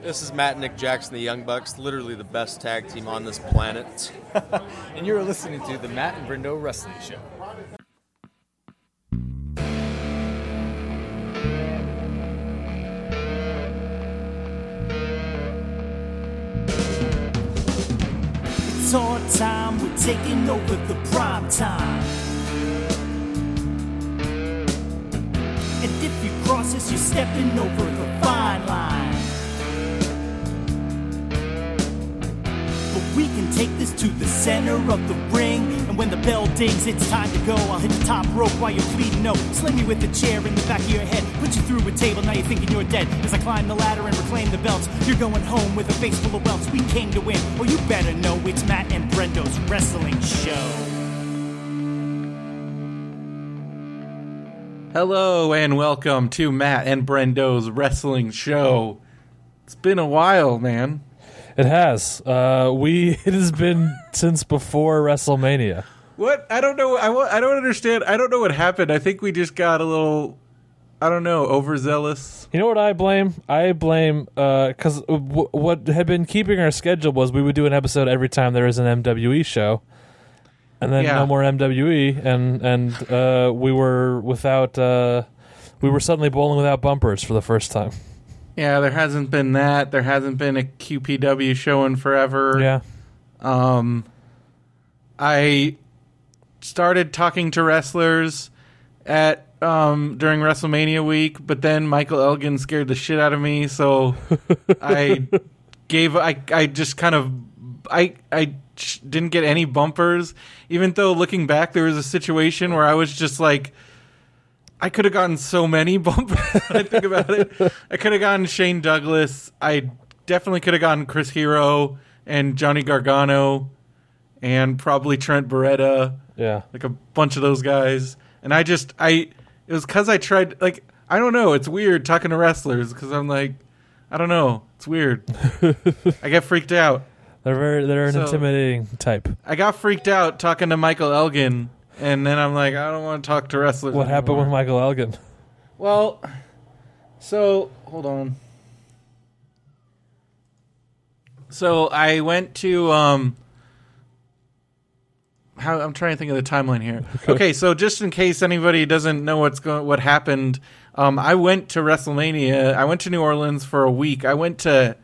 This is Matt and Nick Jackson, the Young Bucks, literally the best tag team on this planet. And you're listening to the Matt and Brendo Wrestling Show. It's our time, we're taking over the prime time. And if you cross us, you're stepping over the fine line. But we can take this to the center of the ring. And when the bell dings, it's time to go. I'll hit the top rope while you're bleeding. No, slam you with a chair in the back of your head. Put you through a table, now you're thinking you're dead. As I climb the ladder and reclaim the belts, you're going home with a face full of welts. We came to win. Well, you better know it's Matt and Brendo's Wrestling Show. Hello and welcome to Matt and Brendo's Wrestling Show. It's been a while, man. It has. It has been since before WrestleMania. What? I don't know. I don't understand. I don't know what happened. I think we just got a little, I don't know, overzealous. You know what I blame? I blame because what had been keeping our schedule was we would do an episode every time there was an MWE show, and then no more MWE, and we were without. We were suddenly bowling without bumpers for the first time. Yeah, there hasn't been that. There hasn't been a QPW show in forever. Yeah. I started talking to wrestlers at during WrestleMania week, but then Michael Elgin scared the shit out of me, so I didn't get any bumpers, even though looking back there was a situation where I was just like, I could have gotten so many bumpers when I think about it. I could have gotten Shane Douglas. I definitely could have gotten Chris Hero and Johnny Gargano and probably Trent Beretta. Yeah. Like a bunch of those guys. And it was because I tried, like, I don't know. It's weird talking to wrestlers because I'm like, I don't know. It's weird. I get freaked out. They're an intimidating type. I got freaked out talking to Michael Elgin. And then I'm like, I don't want to talk to wrestlers What happened with Michael Elgin? Well, so, hold on. So I went to, I'm trying to think of the timeline here. Okay, so just in case anybody doesn't know what happened, I went to WrestleMania. I went to New Orleans for a week. I went to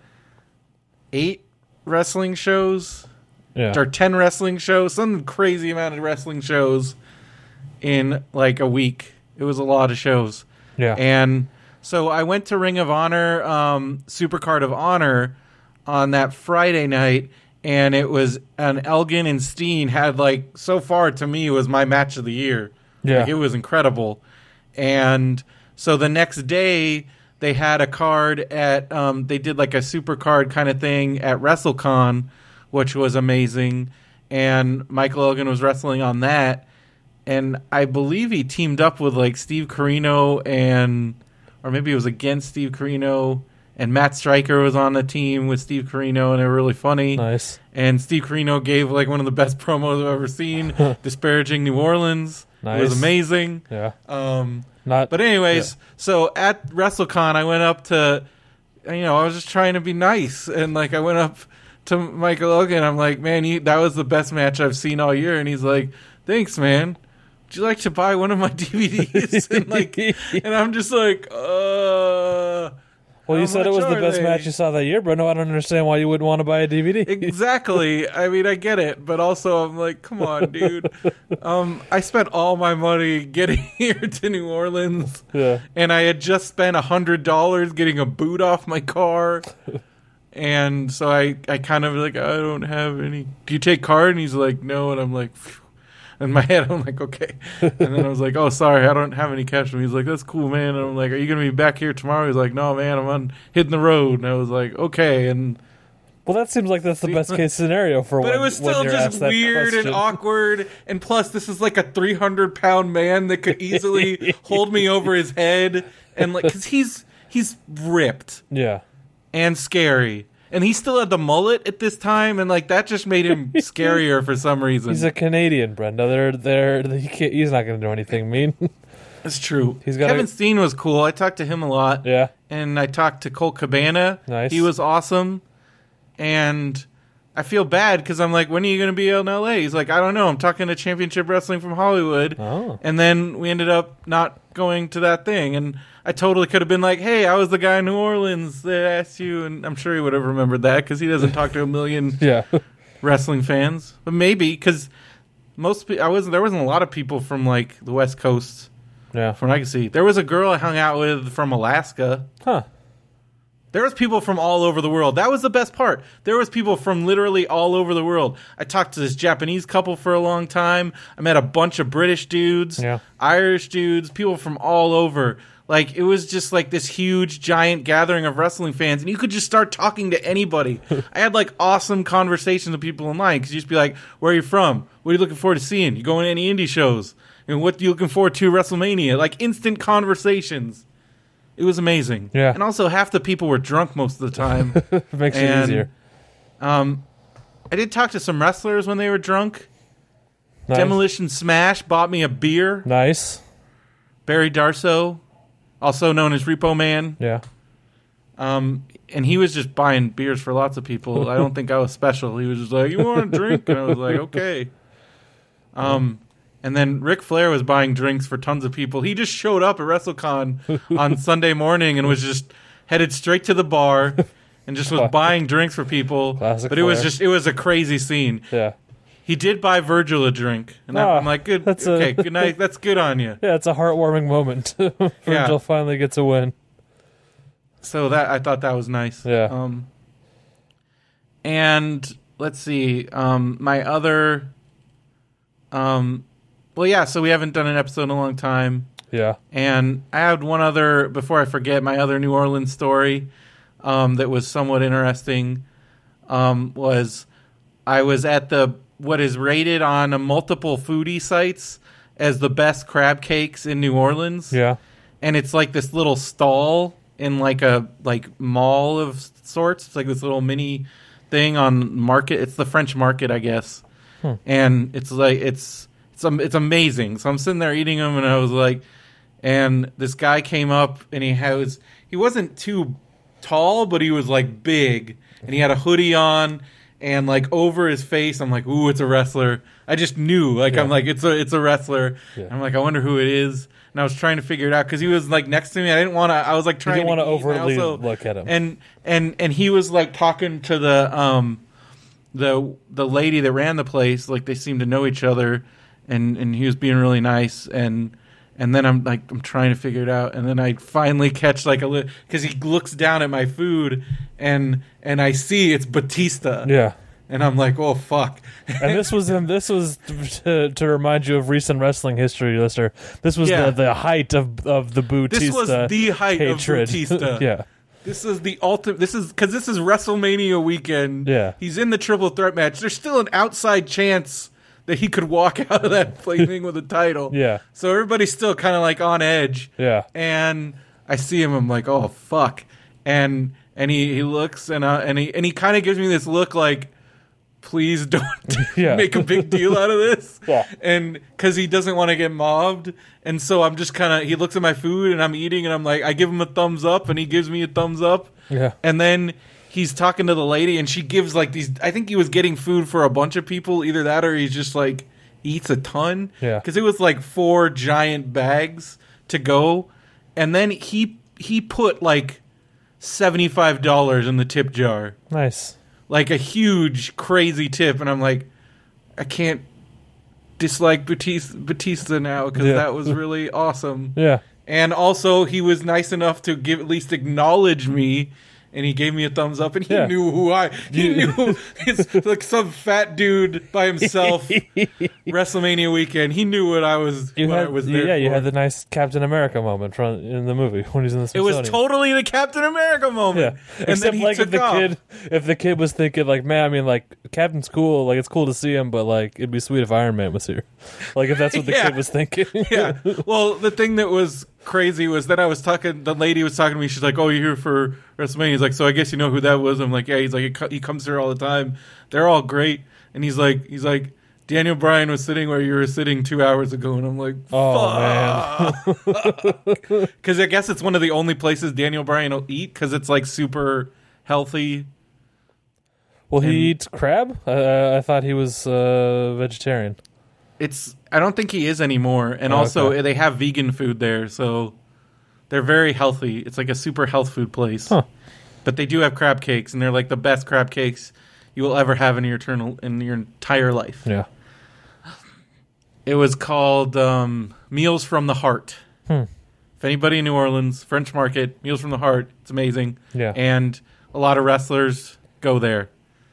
8 wrestling shows. Yeah. Or 10 wrestling shows, some crazy amount of wrestling shows in like a week. It was a lot of shows. Yeah. And so I went to Ring of Honor, Supercard of Honor on that Friday night, and it was an Elgin and Steen had, like, so far to me was my match of the year. Yeah. Like, it was incredible. And so the next day they had a card at they did like a Supercard kind of thing at WrestleCon, which was amazing, and Michael Elgin was wrestling on that, and I believe he teamed up with like Steve Corino or maybe it was against Steve Corino, and Matt Stryker was on the team with Steve Corino, and they were really funny. Nice. And Steve Corino gave like one of the best promos I've ever seen, disparaging New Orleans. Nice. It was amazing. Yeah. But anyways, so at WrestleCon, I went up to, I was just trying to be nice, and like I went up to Michael Elgin. I'm like, man, that was the best match I've seen all year. And he's like, thanks, man. Would you like to buy one of my DVDs? and I'm just like, Well, you said it was the best match you saw that year, but no, I don't understand why you wouldn't want to buy a DVD. Exactly. I mean, I get it, but also I'm like, come on, dude. I spent all my money getting here to New Orleans, and I had just spent $100 getting a boot off my car. And so I kind of like, I don't have any. Do you take card? And he's like, no. And I'm like, phew. In my head, I'm like, okay. And then I was like, oh, sorry, I don't have any cash. And he's like, that's cool, man. And I'm like, are you going to be back here tomorrow? He's like, no, man, I'm hitting the road. And I was like, okay. And well, that seems like that's the best case scenario for but when, it was still just weird and awkward. And plus, this is like a 300-pound man that could easily hold me over his head. And like, because he's ripped. Yeah. And scary. And he still had the mullet at this time, and like that just made him scarier for some reason. He's a Canadian, Brenda. He's not going to do anything mean. That's true. He's got Kevin Steen was cool. I talked to him a lot. Yeah. And I talked to Colt Cabana. Nice. He was awesome. And I feel bad because I'm like, when are you going to be in LA? He's like, I don't know. I'm talking to Championship Wrestling from Hollywood. Oh. And then we ended up not going to that thing. And I totally could have been like, hey, I was the guy in New Orleans that asked you. And I'm sure he would have remembered that because he doesn't talk to a million Yeah. wrestling fans. But maybe because there wasn't a lot of people from like the West Coast. Yeah. From what I can see, there was a girl I hung out with from Alaska. Huh. There was people from all over the world. That was the best part. There was people from literally all over the world. I talked to this Japanese couple for a long time. I met a bunch of British dudes, Irish dudes, people from all over. Like, it was just like this huge, giant gathering of wrestling fans, and you could just start talking to anybody. I had like awesome conversations with people in line because you just be like, "Where are you from? What are you looking forward to seeing? You going to any indie shows? And what are you looking forward to WrestleMania?" Like instant conversations. It was amazing. Yeah. And also half the people were drunk most of the time. Makes it easier. I did talk to some wrestlers when they were drunk. Nice. Demolition Smash bought me a beer. Nice. Barry Darso, also known as Repo Man. Yeah. And he was just buying beers for lots of people. I don't think I was special. He was just like, "You want a drink?" And I was like, "Okay." And then Ric Flair was buying drinks for tons of people. He just showed up at WrestleCon on Sunday morning and was just headed straight to the bar and just was buying drinks for people. Classic but it was a crazy scene. Yeah. He did buy Virgil a drink. And I'm like, good. Good night. That's good on you. Yeah, it's a heartwarming moment. Virgil finally gets a win. So I thought that was nice. Yeah. And let's see. My other... Well, yeah, so we haven't done an episode in a long time. Yeah. And I had one other, before I forget, my other New Orleans story that was somewhat interesting was I was at what is rated on multiple foodie sites as the best crab cakes in New Orleans. Yeah. And it's like this little stall in like a mall of sorts. It's like this little mini thing on Market. It's the French Market, I guess. And it's like it's amazing. So I'm sitting there eating them, and I was like, and this guy came up, and he wasn't too tall, but he was like big, and he had a hoodie on, and like over his face, I'm like, ooh, it's a wrestler. I just knew, like, I'm like, it's a wrestler. Yeah. I'm like, I wonder who it is. And I was trying to figure it out because he was like next to me. I didn't want to. I was like trying. You didn't want to overtly also, look at him. And he was like talking to the lady that ran the place. Like they seemed to know each other, and he was being really nice. And then I'm trying to figure it out. And then I finally catch like because he looks down at my food, and I see it's Batista. Yeah. And I'm like, oh fuck! And this was to remind you of recent wrestling history, listener. This was the height of the Batista. This was the height hatred. of Batista. Yeah. This is the ultimate. This is WrestleMania weekend. Yeah. He's in the triple threat match. There's still an outside chance that he could walk out of that thing with a title. Yeah. So everybody's still kind of like on edge. Yeah. And I see him. I'm like, oh fuck! And he looks and he kind of gives me this look like, please don't make a big deal out of this. Yeah. And because he doesn't want to get mobbed. And so I'm just kind of, he looks at my food and I'm eating and I'm like, I give him a thumbs up and he gives me a thumbs up. Yeah. And then he's talking to the lady and she gives like these, I think he was getting food for a bunch of people. Either that or he's just like eats a ton. Yeah. Because it was like 4 giant bags to go. And then he put like $75 in the tip jar. Nice. Like a huge, crazy tip, and I'm like, I can't dislike Batista now because that was really awesome. Yeah. And also, he was nice enough to at least acknowledge me, and he gave me a thumbs up, and he knew who he knew it's like some fat dude by himself. WrestleMania weekend, he knew what I was. I was there. Yeah, for. you had the nice Captain America moment in the movie when he's in the Smithsonian. It was totally the Captain America moment. Yeah, and except then he like took off. if the kid was thinking like, man, I mean, like Captain's cool, like it's cool to see him, but like it'd be sweet if Iron Man was here. Like if that's what the kid was thinking. Yeah. Well, the thing that was crazy was that the lady was talking to me. She's like, "Oh, you're here for WrestleMania?" He's like, "So I guess you know who that was." I'm like, "Yeah." He's like, "He comes here all the time. They're all great." And he's like, Daniel Bryan was sitting where you were sitting 2 hours ago, and I'm like, oh man, because I guess it's one of the only places Daniel Bryan will eat because it's like super healthy. Will he eat crab? I thought he was vegetarian. I don't think he is anymore, and also they have vegan food there, so they're very healthy. It's like a super health food place. Huh. But they do have crab cakes, and they're like the best crab cakes you will ever have in your entire life. Yeah. It was called Meals from the Heart. If anybody in New Orleans, French Market, Meals from the Heart, it's amazing. Yeah. And a lot of wrestlers go there.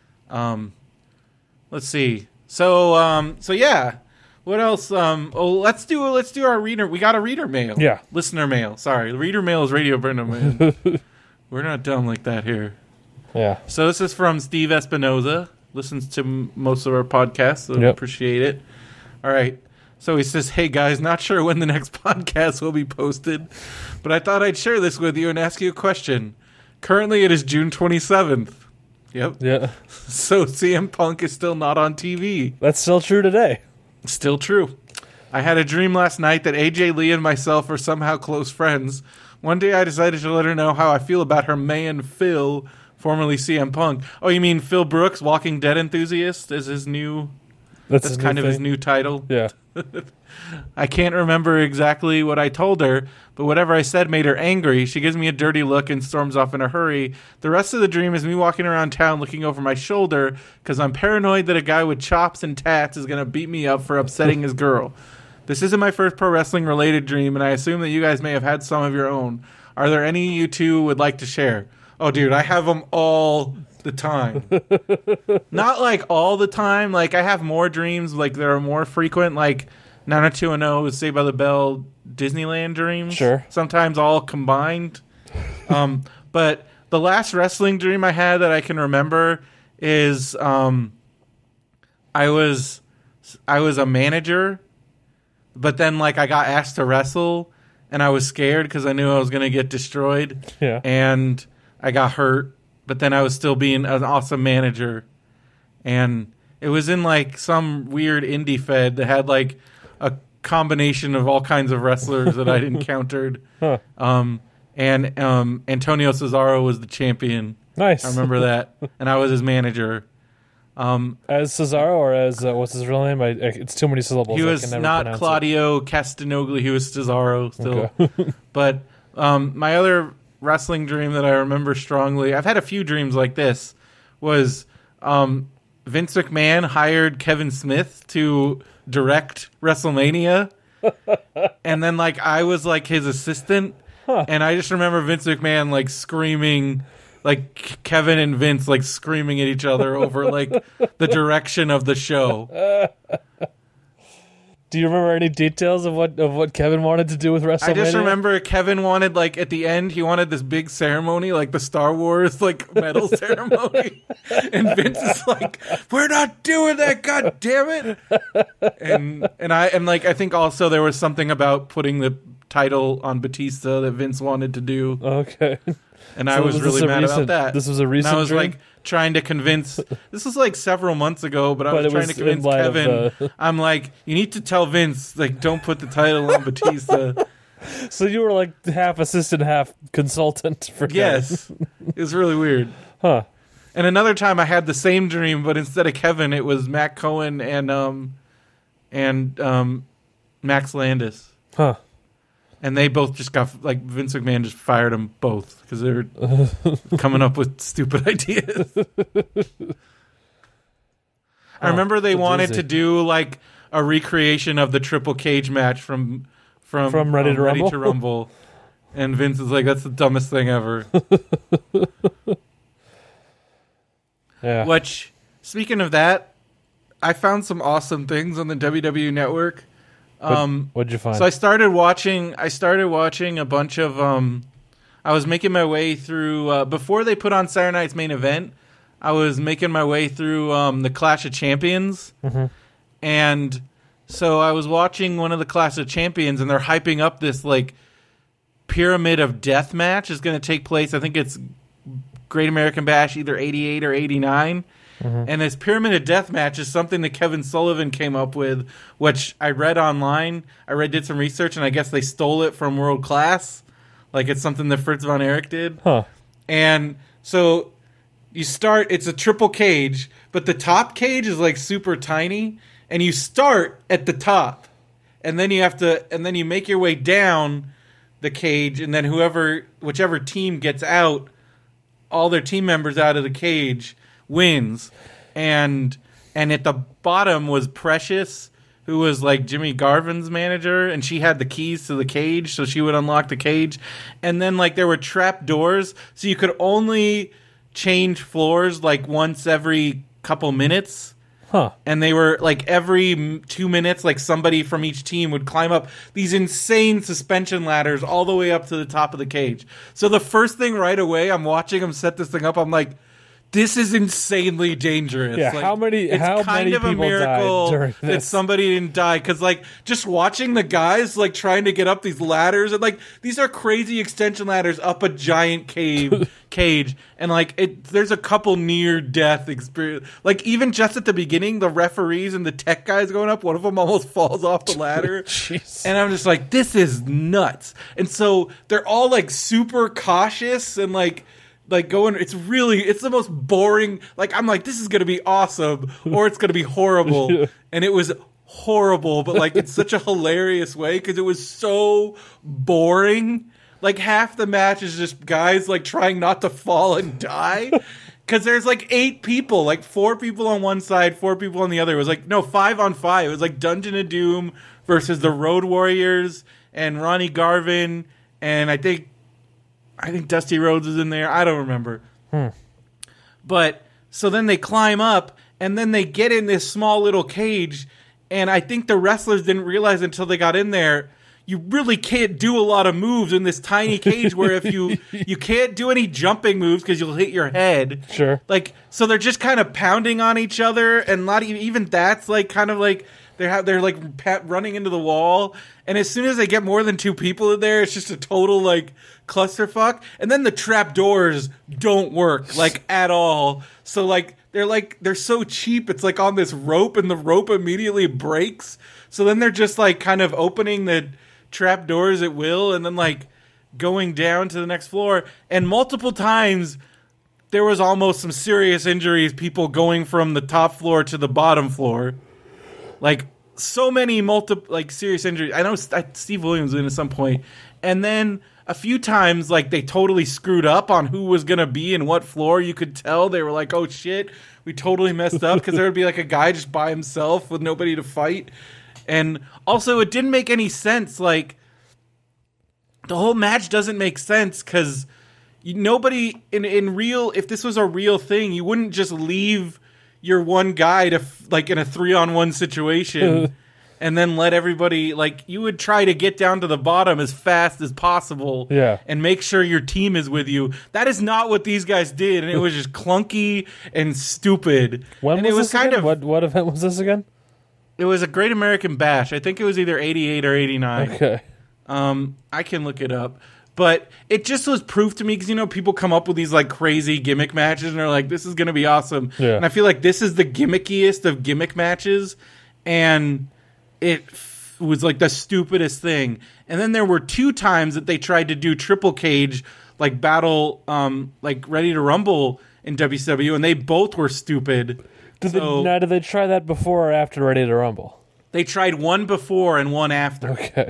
Let's see. So yeah. What else? Let's do our reader. We got a reader mail. Yeah. Listener mail. Sorry. Reader mail is Radio Brendo, man. We're not dumb like that here. Yeah. So this is from Steve Espinoza. Listens to most of our podcasts, so appreciate it. All right. So he says, hey, guys, not sure when the next podcast will be posted, but I thought I'd share this with you and ask you a question. Currently, it is June 27th. Yep. Yeah. So CM Punk is still not on TV. That's still true today. Still true. I had a dream last night that AJ Lee and myself are somehow close friends. One day I decided to let her know how I feel about her man, Phil, formerly CM Punk. Oh, you mean Phil Brooks, Walking Dead enthusiast, is his new... That's kind of his new title. Yeah. I can't remember exactly what I told her, but whatever I said made her angry. She gives me a dirty look and storms off in a hurry. The rest of the dream is me walking around town looking over my shoulder because I'm paranoid that a guy with chops and tats is going to beat me up for upsetting his girl. This isn't my first pro wrestling related dream, and I assume that you guys may have had some of your own. Are there any you two would like to share? Oh, dude, I have them all the time. Not like all the time. Like, I have more dreams, like, that are more frequent, like 90210, Saved by the Bell, Disneyland dreams. Sure. Sometimes all combined. But the last wrestling dream I had that I can remember is I was a manager, but then, like, I got asked to wrestle, and I was scared because I knew I was going to get destroyed. Yeah. And I got hurt, but then I was still being an awesome manager. And it was in, like, some weird indie fed that had, like, a combination of all kinds of wrestlers that I'd encountered. Huh. And Antonio Cesaro was the champion. Nice. I remember that. And I was his manager. As Cesaro or as, what's his real name? It's too many syllables. He was not Claudio Castagnoli. He was Cesaro still. Okay. But my other wrestling dream that I remember strongly, I've had a few dreams like this, was Vince McMahon hired Kevin Smith to direct WrestleMania. And then, like, I was, like, his assistant. Huh. And I just remember Vince McMahon, like, screaming, like, Kevin and Vince, like, screaming at each other over, like, the direction of the show. Do you remember any details of what Kevin wanted to do with WrestleMania? I just remember Kevin wanted, like, at the end, he wanted this big ceremony, like the Star Wars, like, medal ceremony. And Vince is like, we're not doing that, god damn it. And I think also there was something about putting the title on Batista that Vince wanted to do. Okay. And I was really mad about that. This was a recent And I was dream? like trying to convince. This was like several months ago, but I was trying to convince Kevin. I'm like, you need to tell Vince, like, don't put the title on Batista. So you were like half assistant, half consultant for Kevin. Yes, it was really weird. Huh. And another time I had the same dream, but instead of Kevin, it was Matt Cohen and Max Landis. Huh. And they both just got, like, Vince McMahon just fired them both because they were coming up with stupid ideas. I remember they wanted to do, like, a recreation of the triple cage match from Ready to Rumble. And Vince is like, that's the dumbest thing ever. Yeah. Which, speaking of that, I found some awesome things on the WWE Network. What'd you find? So I started watching a bunch of I was making my way through before they put on Saturday Night's Main Event. I was making my way through the Clash of Champions. Mm-hmm. And so I was watching one of the Clash of Champions, and they're hyping up this, like, Pyramid of Death match is going to take place. I think it's Great American Bash, either 88 or 89. And this Pyramid of Death match is something that Kevin Sullivan came up with, which I read online. Did some research, and I guess they stole it from World Class. Like, it's something that Fritz von Erich did. Huh. And so you start, it's a triple cage, but the top cage is like super tiny, and you start at the top. And then you make your way down the cage, and then whichever team gets out, all their team members out of the cage, wins. And at the bottom was Precious, who was like Jimmy Garvin's manager, and she had the keys to the cage, so she would unlock the cage. And then like there were trap doors, so you could only change floors like once every couple minutes. Huh. And they were like every 2 minutes, like somebody from each team would climb up these insane suspension ladders all the way up to the top of the cage. So the first thing right away, I'm watching them set this thing up. I'm like, this is insanely dangerous. Yeah, like, how many people died during this? That somebody didn't die, because like just watching the guys like trying to get up these ladders, and like these are crazy extension ladders up a giant cage, and like there's a couple near death experience. Like even just at the beginning, the referees and the tech guys going up, one of them almost falls off the ladder. And I'm just like, this is nuts. And so they're all like super cautious and like going, it's the most boring, like I'm like, this is gonna be awesome or it's gonna be horrible. And it was horrible, but like in such a hilarious way, because it was so boring. Like half the match is just guys like trying not to fall and die, because there's like 8 people, like 4 people on one side, 4 people on the other. It was like 5 on 5. It was like Dungeon of Doom versus the Road Warriors and Ronnie Garvin, and I think Dusty Rhodes was in there. I don't remember. But so then they climb up, and then they get in this small little cage, and I think the wrestlers didn't realize until they got in there, you really can't do a lot of moves in this tiny cage, where if you can't do any jumping moves because you'll hit your head. Sure. Like, so they're just kind of pounding on each other, and not even that's like kind of like they're like running into the wall. And as soon as they get more than 2 people in there, it's just a total like clusterfuck. And then the trap doors don't work like at all. So like they're so cheap. It's like on this rope, and the rope immediately breaks. So then they're just like kind of opening the trap doors at will, and then like going down to the next floor. And multiple times there was almost some serious injuries, people going from the top floor to the bottom floor. Like so many serious injuries. I know Steve Williams was in at some point. And then a few times like they totally screwed up on who was going to be in what floor. You could tell they were like, oh shit, we totally messed up, because there would be like a guy just by himself with nobody to fight. And also it didn't make any sense. Like the whole match doesn't make sense, because nobody in real, if this was a real thing, you wouldn't just leave your one guy to like in a 3-on-1 situation and then let everybody, like, you would try to get down to the bottom as fast as possible, and make sure your team is with you. That is not what these guys did, and it was just clunky and stupid. When was this again? What event was this again? It was a Great American Bash. I think it was either 88 or 89. Okay. I can look it up. But it just was proof to me, because, you know, people come up with these, like, crazy gimmick matches, and they're like, this is going to be awesome. Yeah. And I feel like this is the gimmickiest of gimmick matches, and it was, like, the stupidest thing. And then there were 2 times that they tried to do triple cage, like, battle, like, Ready to Rumble in WCW, and they both were stupid. Did they try that before or after Ready to Rumble? They tried one before and one after. Okay.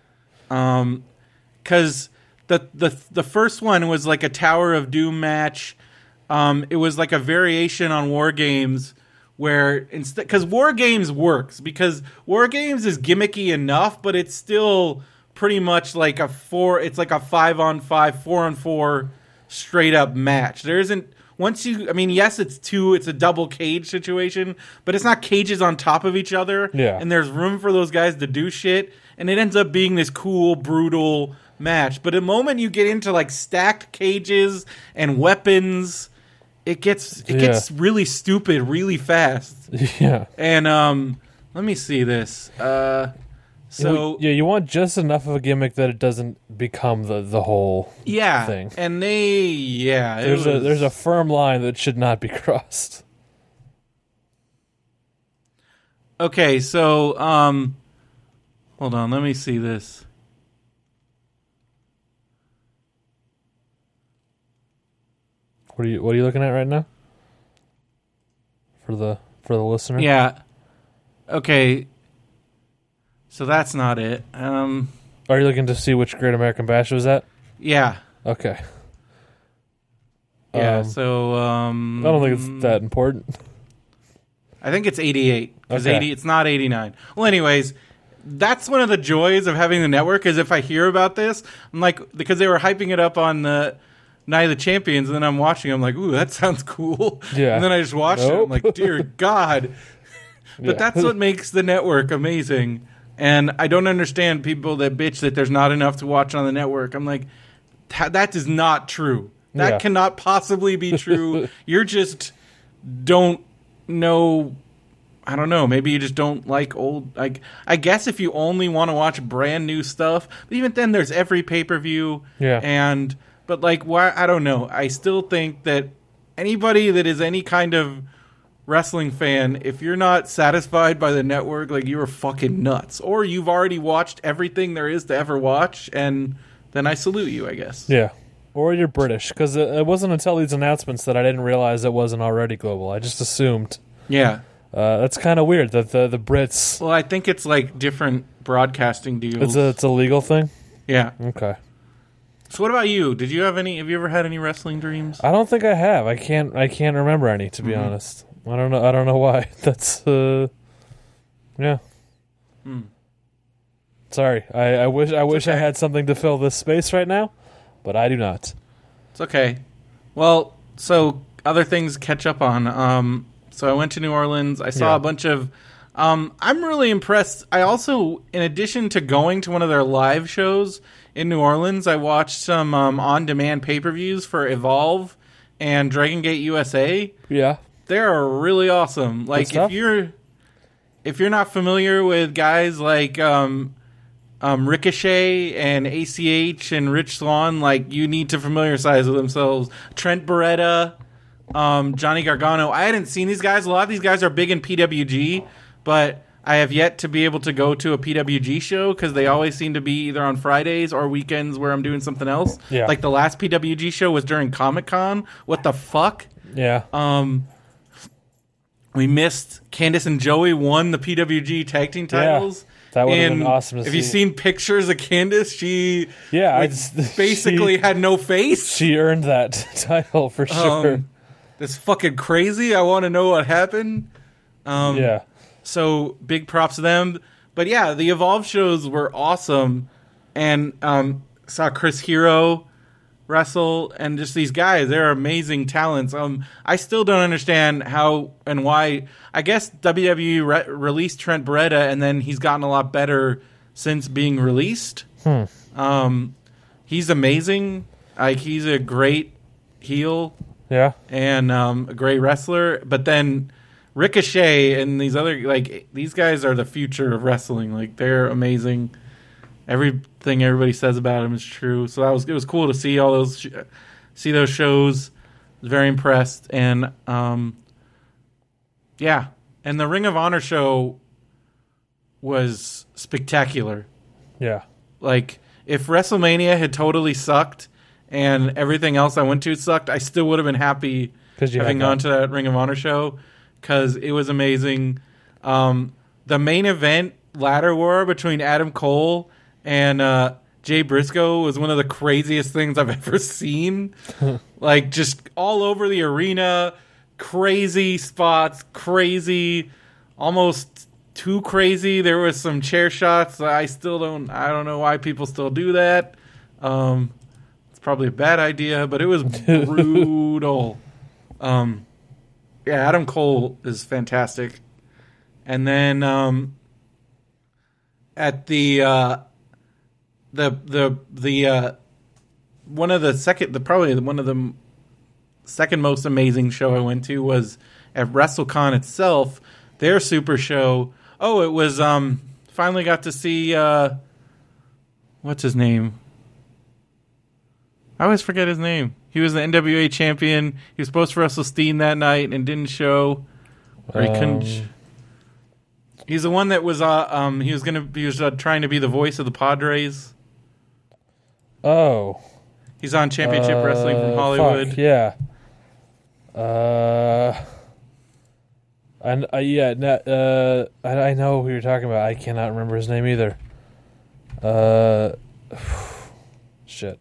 Because the first one was like a Tower of Doom match. It was like a variation on War Games, where instead, because War Games works, because War Games is gimmicky enough, but it's still pretty much like it's like a 5-on-5, 4-on-4 straight up match. There isn't, yes, it's a double cage situation, but it's not cages on top of each other. Yeah. And there's room for those guys to do shit, and it ends up being this cool, brutal match. But the moment you get into like stacked cages and weapons, it gets really stupid really fast. Yeah. And let me see this. So you want just enough of a gimmick that it doesn't become the whole thing. And there's a firm line that should not be crossed. Okay, so hold on, let me see this. What are you looking at right now? For the listener? Yeah. Okay. So that's not it. Are you looking to see which Great American Bash was at? Yeah. Okay. Yeah, so I don't think it's that important. I think it's 88 because Okay. it's not 89. Well, anyways, that's one of the joys of having the network is if I hear about this, I'm like, because they were hyping it up on the Night of the Champions, and then I'm watching, I'm like, ooh, that sounds cool. Yeah. And then I just watched it. I'm like, dear God. But Yeah. that's what makes the network amazing. And I don't understand people that bitch that there's not enough to watch on the network. I'm like, that is not true. That Yeah. cannot possibly be true. You're just don't know. I don't know. Maybe you just don't like old. Like, I guess if you only want to watch brand new stuff, but even then, there's every pay-per-view. Yeah. But like, why? I don't know. I still think that anybody that is any kind of wrestling fan, if you're not satisfied by the network, like, you are fucking nuts, or you've already watched everything there is to ever watch, and then I salute you, I guess. Yeah. Or you're British, because it wasn't until these announcements that I didn't realize it wasn't already global. I just assumed. Yeah. That's kind of weird that the Brits... Well, I think it's like different broadcasting deals. It's a legal thing? Yeah. Okay. So what about you? Have you ever had any wrestling dreams? I don't think I have. I can't remember any, to be honest. I don't know why. That's yeah. Sorry. I wish I had something to fill this space right now, but I do not. It's okay. Well, so other things to catch up on. So I went to New Orleans. I saw a bunch of I'm really impressed. I also, in addition to going to one of their live shows in New Orleans, I watched some on-demand pay-per-views for Evolve and Dragon Gate USA. Yeah. They're really awesome. Like, stuff. if you're not familiar with guys like Ricochet and ACH and Rich Swann, like, you need to familiarize with themselves. Trent Beretta, Johnny Gargano. I hadn't seen these guys. A lot of these guys are big in PWG, but I have yet to be able to go to a PWG show because they always seem to be either on Fridays or weekends where I'm doing something else. Yeah. Like the last PWG show was during Comic-Con. What the fuck? Yeah. We missed Candice and Joey won the PWG tag team titles. That would have been awesome to see. Have you seen pictures of Candice? She she had no face. She earned that title for sure. That's fucking crazy. I want to know what happened. Yeah. So big props to them. But yeah, the Evolve shows were awesome. And saw Chris Hero wrestle, and just these guys, they're amazing talents. I still don't understand how and why. I guess WWE released Trent Beretta, and then he's gotten a lot better since being released. He's amazing. Like, he's a great heel. Yeah. And a great wrestler. But then Ricochet and these other, like, these guys are the future of wrestling. Like, they're amazing. Everything everybody says about him is true. So it was cool to see all those shows. I was very impressed. And yeah, and the Ring of Honor show was spectacular. Yeah. Like, if WrestleMania had totally sucked and everything else I went to sucked, I still would have been happy having gone to that Ring of Honor show because it was amazing. The main event, ladder war between Adam Cole and Jay Briscoe, was one of the craziest things I've ever seen. Like, just all over the arena, crazy spots, crazy, almost too crazy. There was some chair shots. I don't know why people still do that. It's probably a bad idea, but it was brutal. Yeah, Adam Cole is fantastic. And then at the second most amazing show I went to was at WrestleCon itself, their super show. Oh, it was finally got to see what's his name? I always forget his name. He was the NWA champion. He was supposed to wrestle Steen that night and didn't show. Or he couldn't. He's the one that was he was trying to be the voice of the Padres. Oh. He's on Championship Wrestling from Hollywood. Fuck, yeah. I know who you're talking about. I cannot remember his name either. Shit.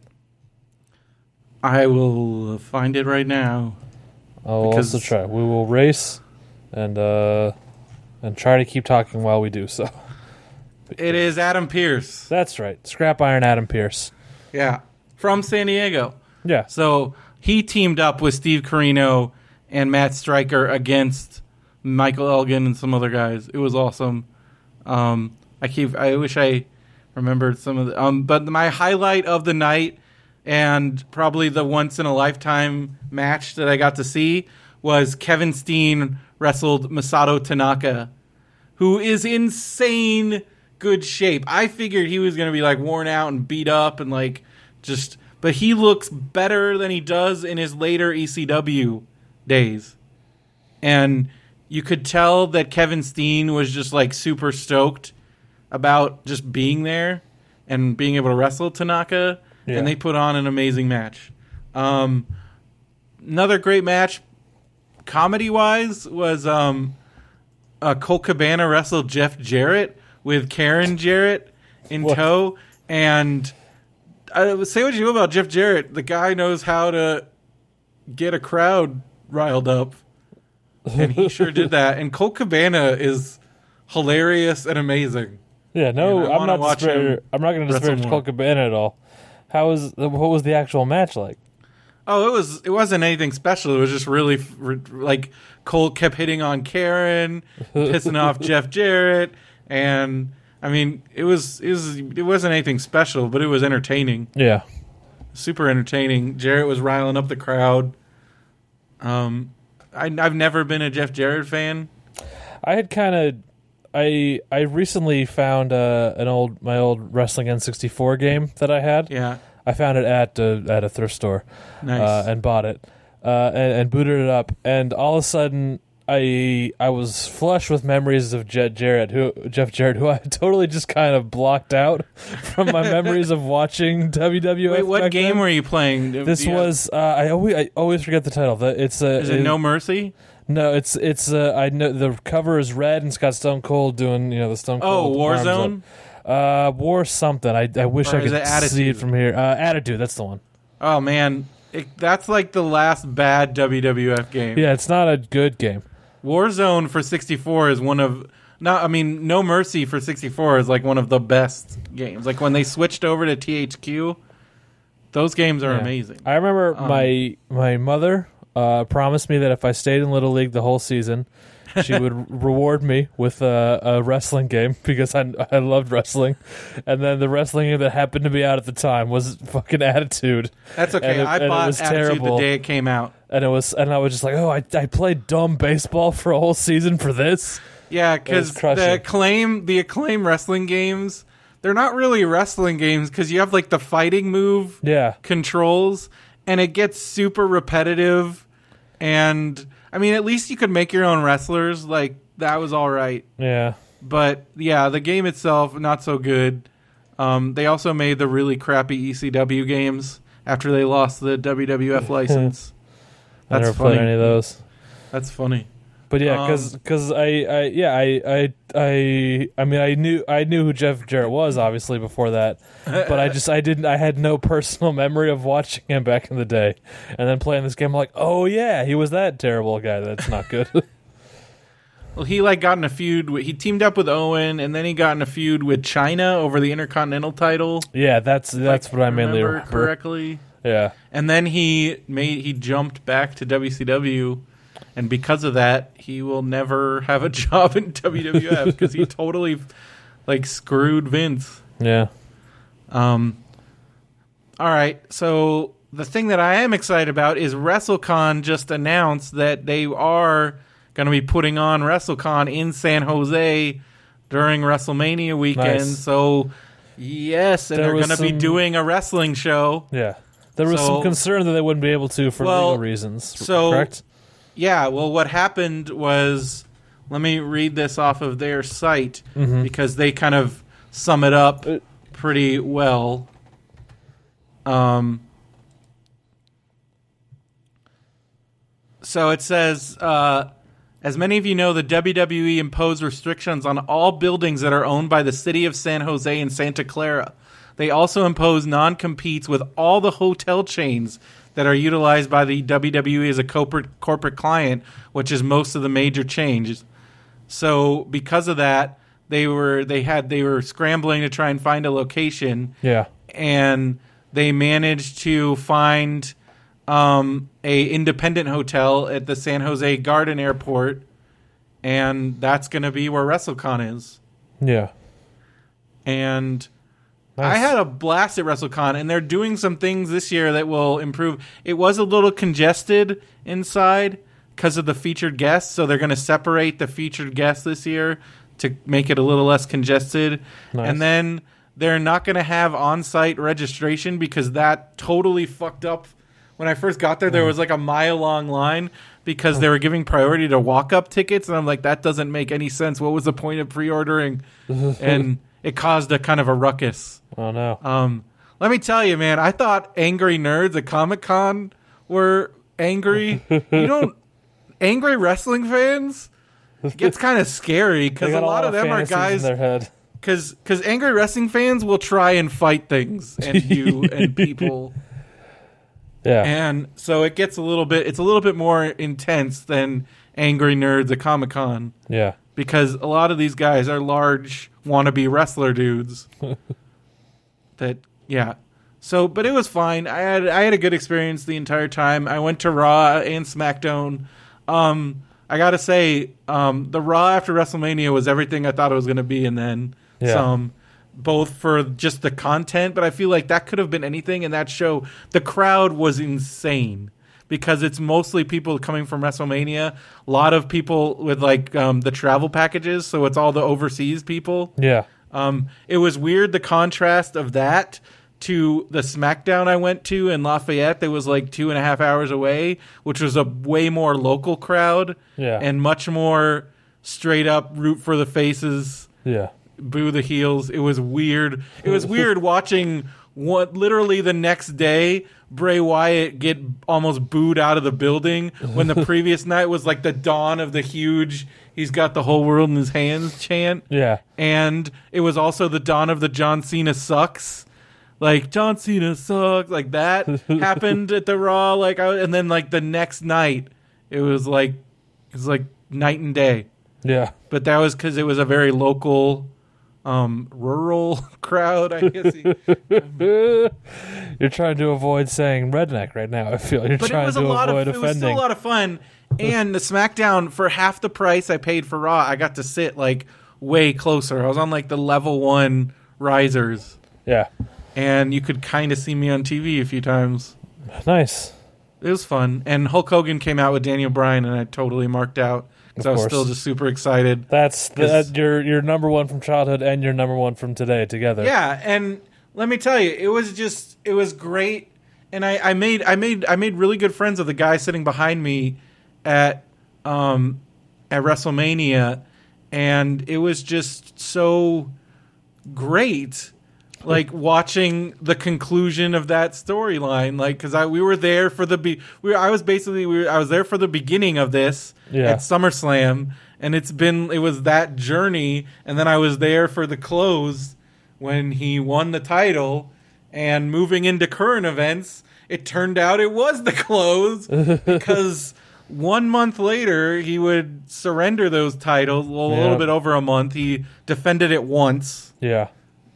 I will find it right now. I'll also try. We will race and try to keep talking while we do so. It is Adam Pearce. That's right. Scrap Iron Adam Pearce. Yeah. From San Diego. Yeah. So he teamed up with Steve Corino and Matt Stryker against Michael Elgin and some other guys. It was awesome. I wish I remembered some of the but my highlight of the night and probably the once in a lifetime match that I got to see was Kevin Steen wrestled Masato Tanaka, who is insane good shape. I figured he was going to be like worn out and beat up and like but he looks better than he does in his later ECW days. And you could tell that Kevin Steen was just like super stoked about just being there and being able to wrestle Tanaka. Yeah. And they put on an amazing match. Another great match, comedy-wise, was Colt Cabana wrestled Jeff Jarrett with Karen Jarrett in tow. And say what you will about Jeff Jarrett, the guy knows how to get a crowd riled up. And he sure did that. And Colt Cabana is hilarious and amazing. Yeah, no, I'm not going to disparage Colt Cabana at all. What was the actual match like? Oh, it wasn't anything special. It was just really like Colt kept hitting on Karen, pissing off Jeff Jarrett, and I mean it wasn't anything special, but it was entertaining. Yeah, super entertaining. Jarrett was riling up the crowd. I've never been a Jeff Jarrett fan. I recently found my old Wrestling N64 game that I had. Yeah, I found it at a thrift store. Nice. And bought it and booted it up, and all of a sudden I was flush with memories of Jeff Jarrett, who I totally just kind of blocked out from my memories of watching WWF. Wait, what game then. were you playing? This was I always forget the title. Is it No Mercy? No, it's I know the cover is red and it's got Stone Cold doing the Stone Cold. Oh, Warzone. War something. I wish I could see it from here. Attitude. That's the one. Oh man, that's like the last bad WWF game. Yeah, it's not a good game. Warzone for 64 is one of No Mercy for 64 is like one of the best games. Like when they switched over to THQ, those games are amazing. I remember my mother promised me that if I stayed in Little League the whole season, she would reward me with a wrestling game because I loved wrestling. And then the wrestling game that happened to be out at the time was fucking Attitude. That's okay. I bought Attitude terrible. The day it came out. And I was just like, oh, I played dumb baseball for a whole season for this. Yeah, because the Acclaim wrestling games, they're not really wrestling games because you have like the fighting move controls, and it gets super repetitive. And I mean, at least you could make your own wrestlers. Like that was all right. Yeah. But yeah, the game itself not so good. They also made the really crappy ECW games after they lost the WWF license. I never played any of those. That's funny. But yeah, because I knew who Jeff Jarrett was obviously before that, but I had no personal memory of watching him back in the day, and then playing this game I'm like, oh yeah, he was that terrible guy. That's not good. Well, he got in a feud. He teamed up with Owen, and then he got in a feud with China over the Intercontinental title. Yeah, that's what I mainly remember correctly. Yeah, and then he jumped back to WCW. And because of that, he will never have a job in WWF because he totally screwed Vince. Yeah. All right. So the thing that I am excited about is WrestleCon just announced that they are going to be putting on WrestleCon in San Jose during WrestleMania weekend. Nice. So, yes, and they're going to be doing a wrestling show. Yeah. There was some concern that they wouldn't be able to for legal reasons, correct? Yeah, well, what happened was, let me read this off of their site, because they kind of sum it up pretty well. So it says, as many of you know, the WWE imposed restrictions on all buildings that are owned by the city of San Jose and Santa Clara. They also impose non-competes with all the hotel chains that are utilized by the WWE as a corporate client, which is most of the major changes. So because of that, they were scrambling to try and find a location. Yeah. And they managed to find a independent hotel at the San Jose Garden Airport, and that's going to be where WrestleCon is. Yeah. And nice. I had a blast at WrestleCon, and they're doing some things this year that will improve. It was a little congested inside because of the featured guests, so they're going to separate the featured guests this year to make it a little less congested. Nice. And then they're not going to have on-site registration because that totally fucked up. When I first got there was like a mile-long line because they were giving priority to walk-up tickets, and I'm like, that doesn't make any sense. What was the point of pre-ordering? And it caused a kind of a ruckus. Oh, no. Let me tell you, man, I thought angry nerds at Comic-Con were angry. Angry wrestling fans gets kind of scary because a lot of them are guys. Because angry wrestling fans will try and fight things and and people. Yeah. And so it's a little bit more intense than angry nerds at Comic-Con. Yeah. Because a lot of these guys are large wannabe wrestler dudes. So, but it was fine. I had a good experience the entire time. I went to Raw and SmackDown. I gotta say, the Raw after WrestleMania was everything I thought it was going to be, and then some. Both for just the content, but I feel like that could have been anything in that show. The crowd was insane because it's mostly people coming from WrestleMania. A lot of people with the travel packages, so it's all the overseas people. Yeah. It was weird, the contrast of that to the SmackDown I went to in Lafayette that was like 2.5 hours away, which was a way more local crowd and much more straight up root for the faces. Yeah. Boo the heels. It was weird. It was weird watching literally the next day Bray Wyatt get almost booed out of the building when the previous night was like the dawn of the huge he's got the whole world in his hands chant. Yeah. And it was also the dawn of the John Cena sucks. Like, John Cena sucks. Like, that happened at the Raw. And then the next night, it was like night and day. Yeah. But that was because it was a very local rural crowd, I guess. You're trying to avoid saying redneck right now. I feel you're trying to avoid offending. It was still a lot of fun. And the SmackDown, for half the price I paid for Raw, I got to sit way closer. I was on the level 1 risers. Yeah. And you could kind of see me on TV a few times. Nice. It was fun. And Hulk Hogan came out with Daniel Bryan, and I totally marked out. So I was still just super excited. That's your number one from childhood and your number one from today together. Yeah, and let me tell you, it was great, and I made really good friends with the guy sitting behind me at WrestleMania, and it was just so great. Watching the conclusion of that storyline, because we were there for I was there for the beginning of this at SummerSlam, and it was that journey, and then I was there for the close when he won the title, and moving into current events, it turned out it was the close because 1 month later he would surrender those titles. Well, a little bit over a month. He defended it once. Yeah.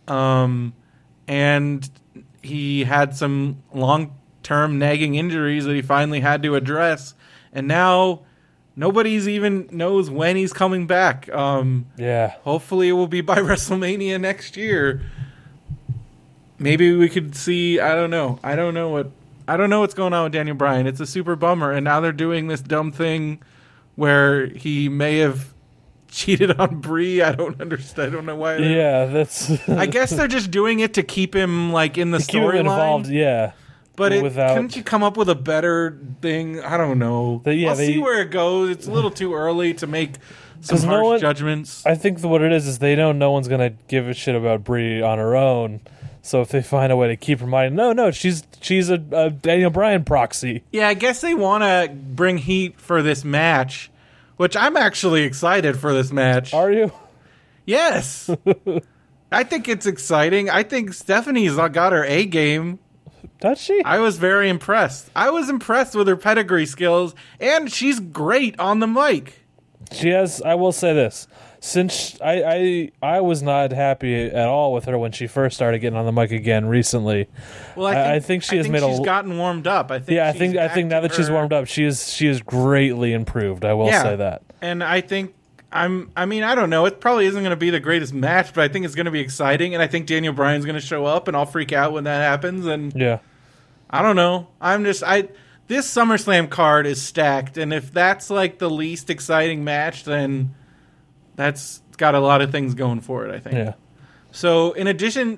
And he had some long-term nagging injuries that he finally had to address, and now nobody's even knows when he's coming back. Hopefully it will be by WrestleMania next year. Maybe we could see. I don't know what's going on with Daniel Bryan. It's a super bummer, and now they're doing this dumb thing where he may have cheated on Brie. I don't understand. I don't know why. Yeah, that's. I guess they're just doing it to keep him like in the storyline. Involved, yeah. But couldn't you come up with a better thing? I don't know. I'll see where it goes. It's a little too early to make some harsh judgments. I think what it is they know no one's gonna give a shit about Brie on her own. So if they find a way to keep reminding, no, she's a Daniel Bryan proxy. Yeah, I guess they want to bring heat for this match, which I'm actually excited for this match. Are you? Yes. I think it's exciting. I think Stephanie's got her A game. Does she? I was very impressed. I was impressed with her pedigree skills, and she's great on the mic. She has, I will say this. Since I was not happy at all with her when she first started getting on the mic again recently. Well, I think she's gotten warmed up. I think now that she's warmed up, she is greatly improved. I will say that. And I think I don't know. It probably isn't going to be the greatest match, but I think it's going to be exciting. And I think Daniel Bryan's going to show up, and I'll freak out when that happens. And yeah, I don't know. This SummerSlam card is stacked, and if that's like the least exciting match, then that's got a lot of things going for it, I think. Yeah. So in addition,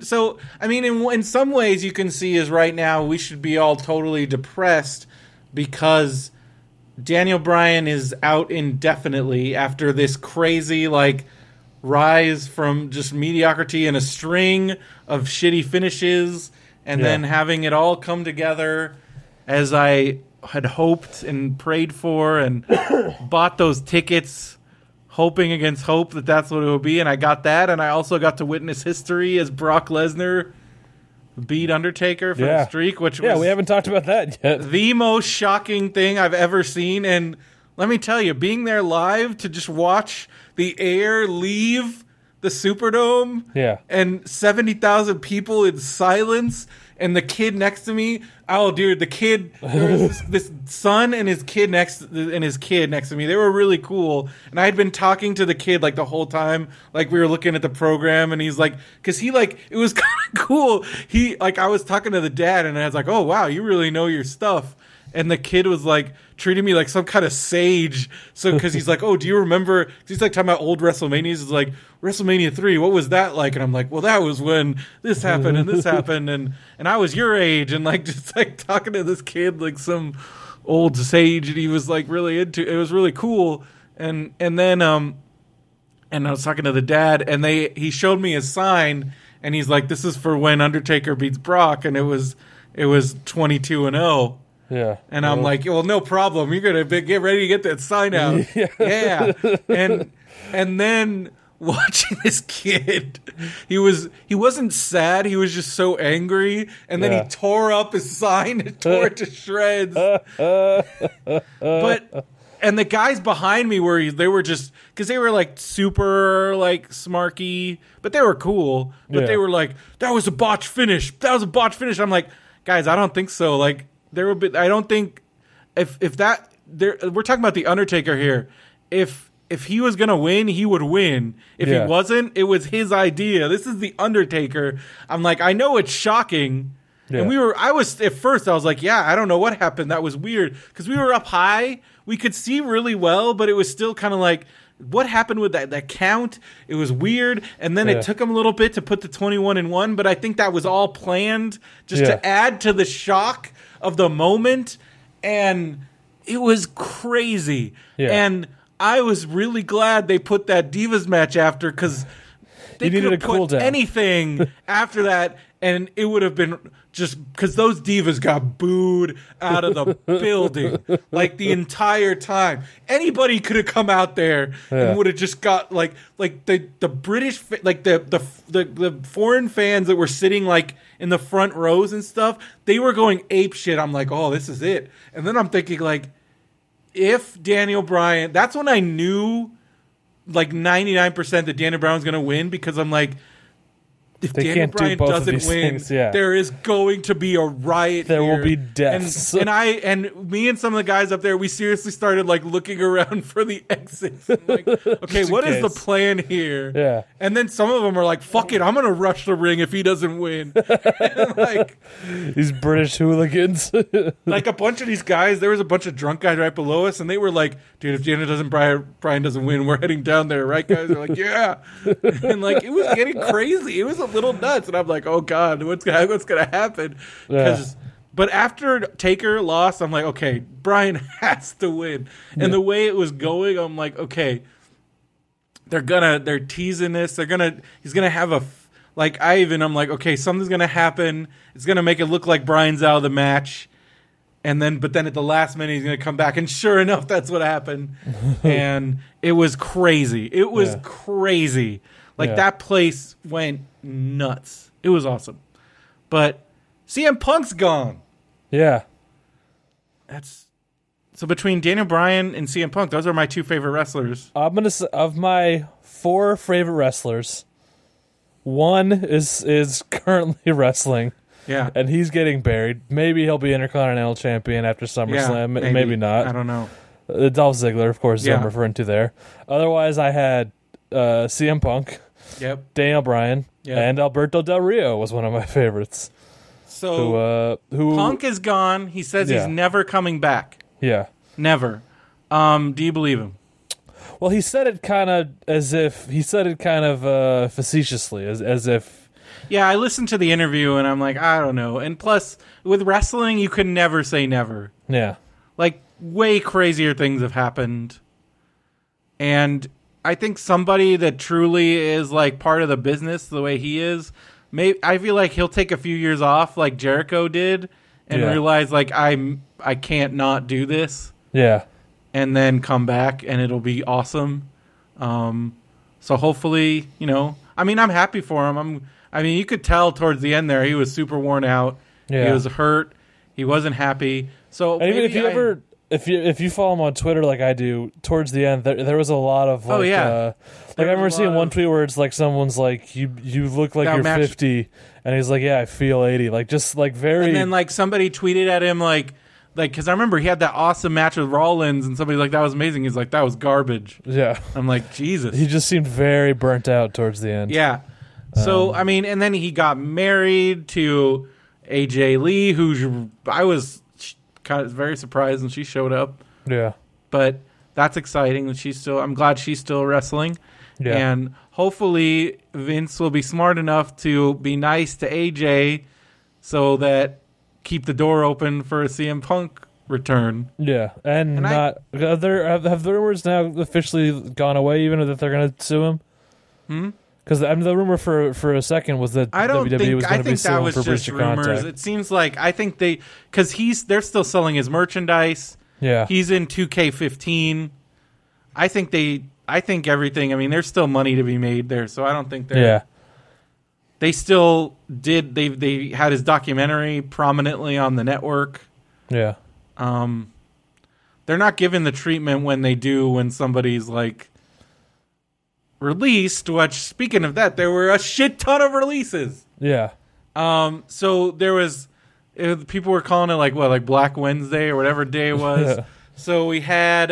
in some ways you can see is right now we should be all totally depressed because Daniel Bryan is out indefinitely after this crazy rise from just mediocrity and a string of shitty finishes, and then having it all come together as I had hoped and prayed for and bought those tickets hoping against hope that that's what it would be, and I got that, and I also got to witness history as Brock Lesnar beat Undertaker for the streak, which was we haven't talked about that yet. The most shocking thing I've ever seen, and let me tell you, being there live to just watch the air leave the Superdome and 70,000 people in silence, and the kid next to me, oh dude, the kid, there was this son and his kid next to me. They were really cool, and I had been talking to the kid the whole time, we were looking at the program, and he's because he it was kind of cool. He I was talking to the dad, and I was like, oh wow, you really know your stuff. And the kid was treating me like some kind of sage. So, because he's oh, do you remember? He's talking about old WrestleManias. It's WrestleMania 3. What was that like? And I'm well, that was when this happened and this happened, and I was your age, and just talking to this kid like some old sage, and he was really into. It was really cool. And then and I was talking to the dad, and he showed me his sign, and he's this is for when Undertaker beats Brock, and it was 22-0. Yeah. And I'm well, no problem. You're going to get ready to get that sign out. Yeah. And then watching this kid, he wasn't sad. He was just so angry. And then he tore up his sign and tore it to shreds. And the guys behind me they were just, because they were super smarky, but they were cool. But they were that was a botch finish. That was a botch finish. I'm guys, I don't think so. There will be. I don't think if that there. We're talking about the Undertaker here. If he was gonna win, he would win. If he wasn't, it was his idea. This is the Undertaker. I'm I know it's shocking. Yeah. And I was at first. I was I don't know what happened. That was weird because we were up high. We could see really well, but it was still kind of what happened with that count? It was weird, and then it took him a little bit to put the 21-1. But I think that was all planned just to add to the shock of the moment, and it was crazy. And I was really glad they put that Divas match after, because they could have put anything after that, and it would have been just because those Divas got booed out of the building the entire time. Anybody could have come out there and would have just got the British the foreign fans that were sitting in the front rows and stuff. They were going ape shit. I'm oh, this is it. And then I'm thinking if Daniel Bryan, that's when I knew 99% that Daniel Bryan was going to win, because I'm if They Daniel can't do Bryan both of doesn't these win, things, yeah. there is going to be a riot. There here. will be deaths. And me and some of the guys up there, we seriously started like looking around for the exits. I'm like, okay, what is the plan here? Yeah. And then some of them are like, "Fuck it, I'm gonna rush the ring if he doesn't win." And like These British hooligans. like a bunch of these guys, there was a bunch of drunk guys right below us, and they were like, "Dude, if Brian doesn't win, we're heading down there, right, guys?" They're like, "Yeah," and like it was getting crazy. It was a little nuts, and I'm like, "Oh God, what's gonna happen?" But after Taker lost, I'm like, "Okay, Brian has to win." And the way it was going, I'm like, "Okay, they're teasing this. He's gonna have I'm like, okay, something's gonna happen. It's gonna make it look like Brian's out of the match." But then at the last minute, he's going to come back. And sure enough, that's what happened. And it was crazy. It was crazy. That place went nuts. It was awesome. But CM Punk's gone. Yeah. So between Daniel Bryan and CM Punk, those are my two favorite wrestlers. I'm going to say, of my 4 favorite wrestlers, one is currently wrestling. Yeah. And he's getting buried. Maybe he'll be Intercontinental Champion after SummerSlam. Yeah, maybe not. I don't know. Dolph Ziggler, of course, is what I'm referring to there. Otherwise, I had CM Punk, Daniel Bryan, and Alberto Del Rio was one of my favorites. So who Punk is gone. He says he's never coming back. Yeah. Never. Do you believe him? Well, he said it kind of facetiously, as if... Yeah, I listened to the interview and I'm like, I don't know. And plus, with wrestling, you can never say never. Yeah. Like, way crazier things have happened. And I think somebody that truly is like part of the business the way he is, I feel like he'll take a few years off like Jericho did and realize like I can't not do this. Yeah. And then come back and it'll be awesome. So hopefully, I'm happy for him. You could tell towards the end there he was super worn out. Yeah. He was hurt. He wasn't happy. So and even if you follow him on Twitter like I do, towards the end there was a lot of like I remember seeing one tweet where it's like someone's like you look like you're 50 and he's like, yeah, I feel 80, like just like very. And then like somebody tweeted at him like because I remember he had that awesome match with Rollins and somebody's like, that was amazing. He's like, that was garbage. Yeah. I'm like, Jesus. He just seemed very burnt out towards the end. Yeah. So, and then he got married to AJ Lee, who I was kind of very surprised when she showed up. Yeah. But that's exciting that I'm glad she's still wrestling. Yeah. And hopefully Vince will be smart enough to be nice to AJ so that keep the door open for a CM Punk return. Yeah. And not have the rumors now officially gone away, even that they're going to sue him? Because the rumor for a second was that WWE was going to be suing for breach of contract. It seems like because they're still selling his merchandise. Yeah, he's in 2K15. I think everything. There's still money to be made there, so I don't think they're. Yeah, they still did. They had his documentary prominently on the network. Yeah, they're not given the treatment when somebody's like released, which speaking of that, there were a shit ton of releases. Yeah. So there was people were calling it like Black Wednesday or whatever day it was. So we had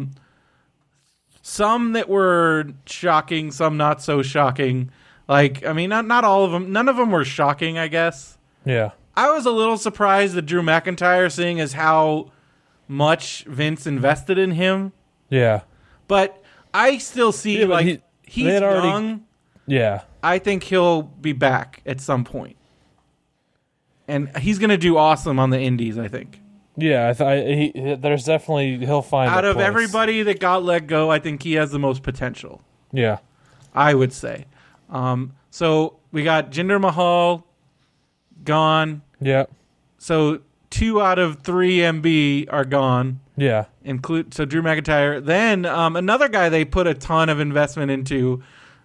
some that were shocking, some not so shocking. Not all of them. None of them were shocking, I guess. Yeah. I was a little surprised that Drew McIntyre, seeing as how much Vince invested in him. Yeah. But I still see he's young. Yeah. I think he'll be back at some point. And he's going to do awesome on the indies, I think. Yeah, there's definitely he'll find out of place. Everybody that got let go, I think he has the most potential. Yeah. I would say. So we got Jinder Mahal gone. Yeah. So 2 out of 3 MB are gone. Yeah. So Drew McIntyre. Then another guy they put a ton of investment into,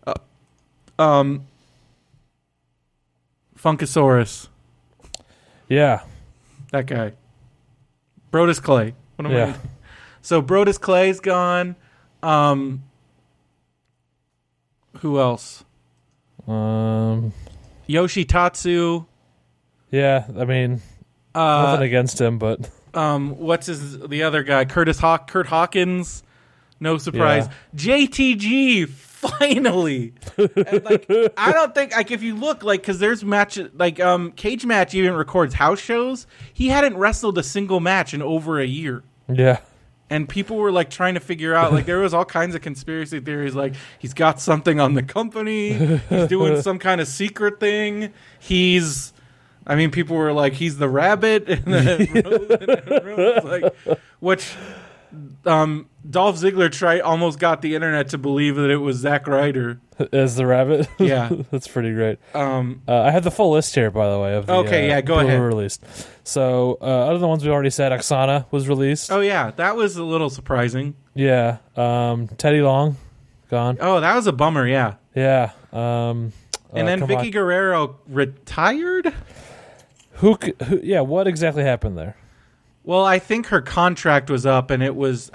Funkasaurus. Yeah. That guy. Brodus Clay. So Brodus Clay's gone. I Who else? Yoshitatsu. Yeah, I mean, nothing against him, but what's the other guy? Kurt Hawkins. No surprise. Yeah. JTG finally. And, I don't think if you look because there's matches Cage Match even records house shows. He hadn't wrestled a single match in over a year. Yeah. And people were trying to figure out there was all kinds of conspiracy theories he's got something on the company, he's doing some kind of secret thing. People were he's the rabbit and which Dolph Ziggler almost got the internet to believe that it was Zack Ryder as the rabbit. Yeah. That's pretty great. I have the full list here, by the way, of the go ahead. Released. So other than the ones we already said, Oksana was released. Oh yeah, that was a little surprising. Yeah. Teddy Long gone. Oh, that was a bummer. Yeah. Yeah. And then Vicky Guerrero retired. Who? Yeah. What exactly happened there? Well, I think her contract was up, and it was.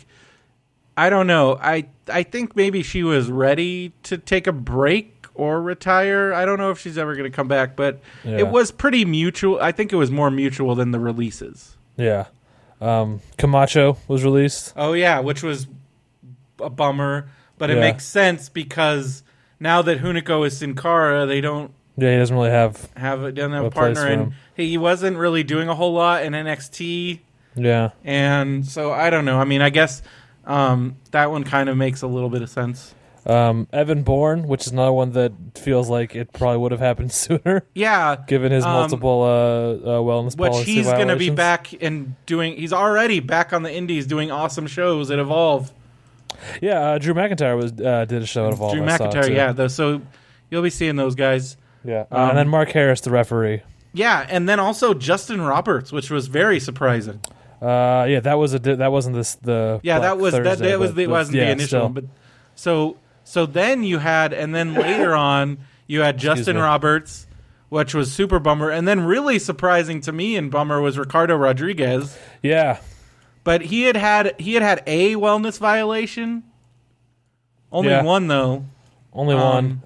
I don't know. I think maybe she was ready to take a break or retire. I don't know if she's ever going to come back, but it was pretty mutual. I think it was more mutual than the releases. Yeah. Camacho was released. Oh yeah, which was a bummer, but it makes sense because now that Hunico is Sin Cara, they don't. Yeah, he doesn't really have a partner, and he wasn't really doing a whole lot in NXT. Yeah, and so I don't know. I guess that one kind of makes a little bit of sense. Evan Bourne, which is another one that feels like it probably would have happened sooner. Yeah, given his multiple wellness policy which he's going to be back and doing. He's already back on the Indies doing awesome shows at Evolve. Yeah, Drew McIntyre did a show at Evolve. Drew McIntyre, so you'll be seeing those guys. Yeah, and then Mark Harris, the referee. Yeah, and then also Justin Roberts, which was very surprising. Yeah, that wasn't the. Yeah, that was Thursday, that wasn't the initial one, but so then you had, and then later on you had Justin Roberts, which was super bummer, and then really surprising to me and bummer was Ricardo Rodriguez. Yeah, but he had a wellness violation. Only one though. Only one.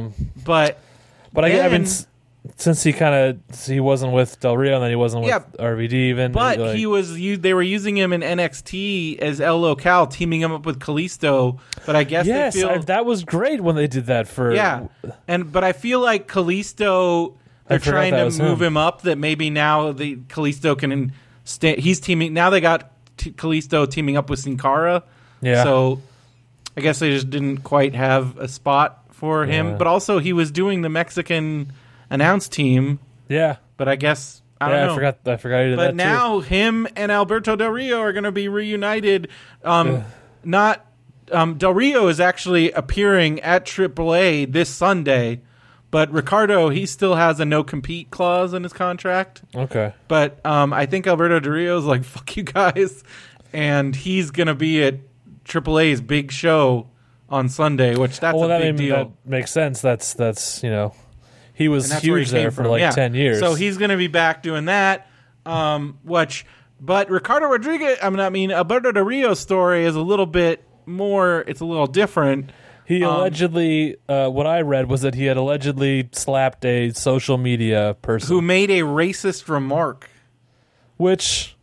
But I mean, since he wasn't with Del Rio and then he wasn't with RVD even. But they were using him in NXT as El Local, teaming him up with Kalisto. But I guess that was great when they did that for but I feel like Kalisto, they're trying to move him up. That maybe now the Kalisto can he's teaming now. They got Kalisto teaming up with Sin Cara. Yeah. So I guess they just didn't quite have a spot for him, but also he was doing the Mexican announce team. Yeah, but I guess I don't know. I forgot he did that. But now him and Alberto Del Rio are going to be reunited. Del Rio is actually appearing at AAA this Sunday, but Ricardo, he still has a no compete clause in his contract. Okay, but I think Alberto Del Rio is like, fuck you guys, and he's going to be at AAA's big show on Sunday, which that's a big deal. That makes sense. That's he was huge there for 10 years. So he's going to be back doing that. But Ricardo Rodriguez, Alberto Del Rio's story is a little bit more. It's a little different. He allegedly, what I read was that he had allegedly slapped a social media person who made a racist remark. Which,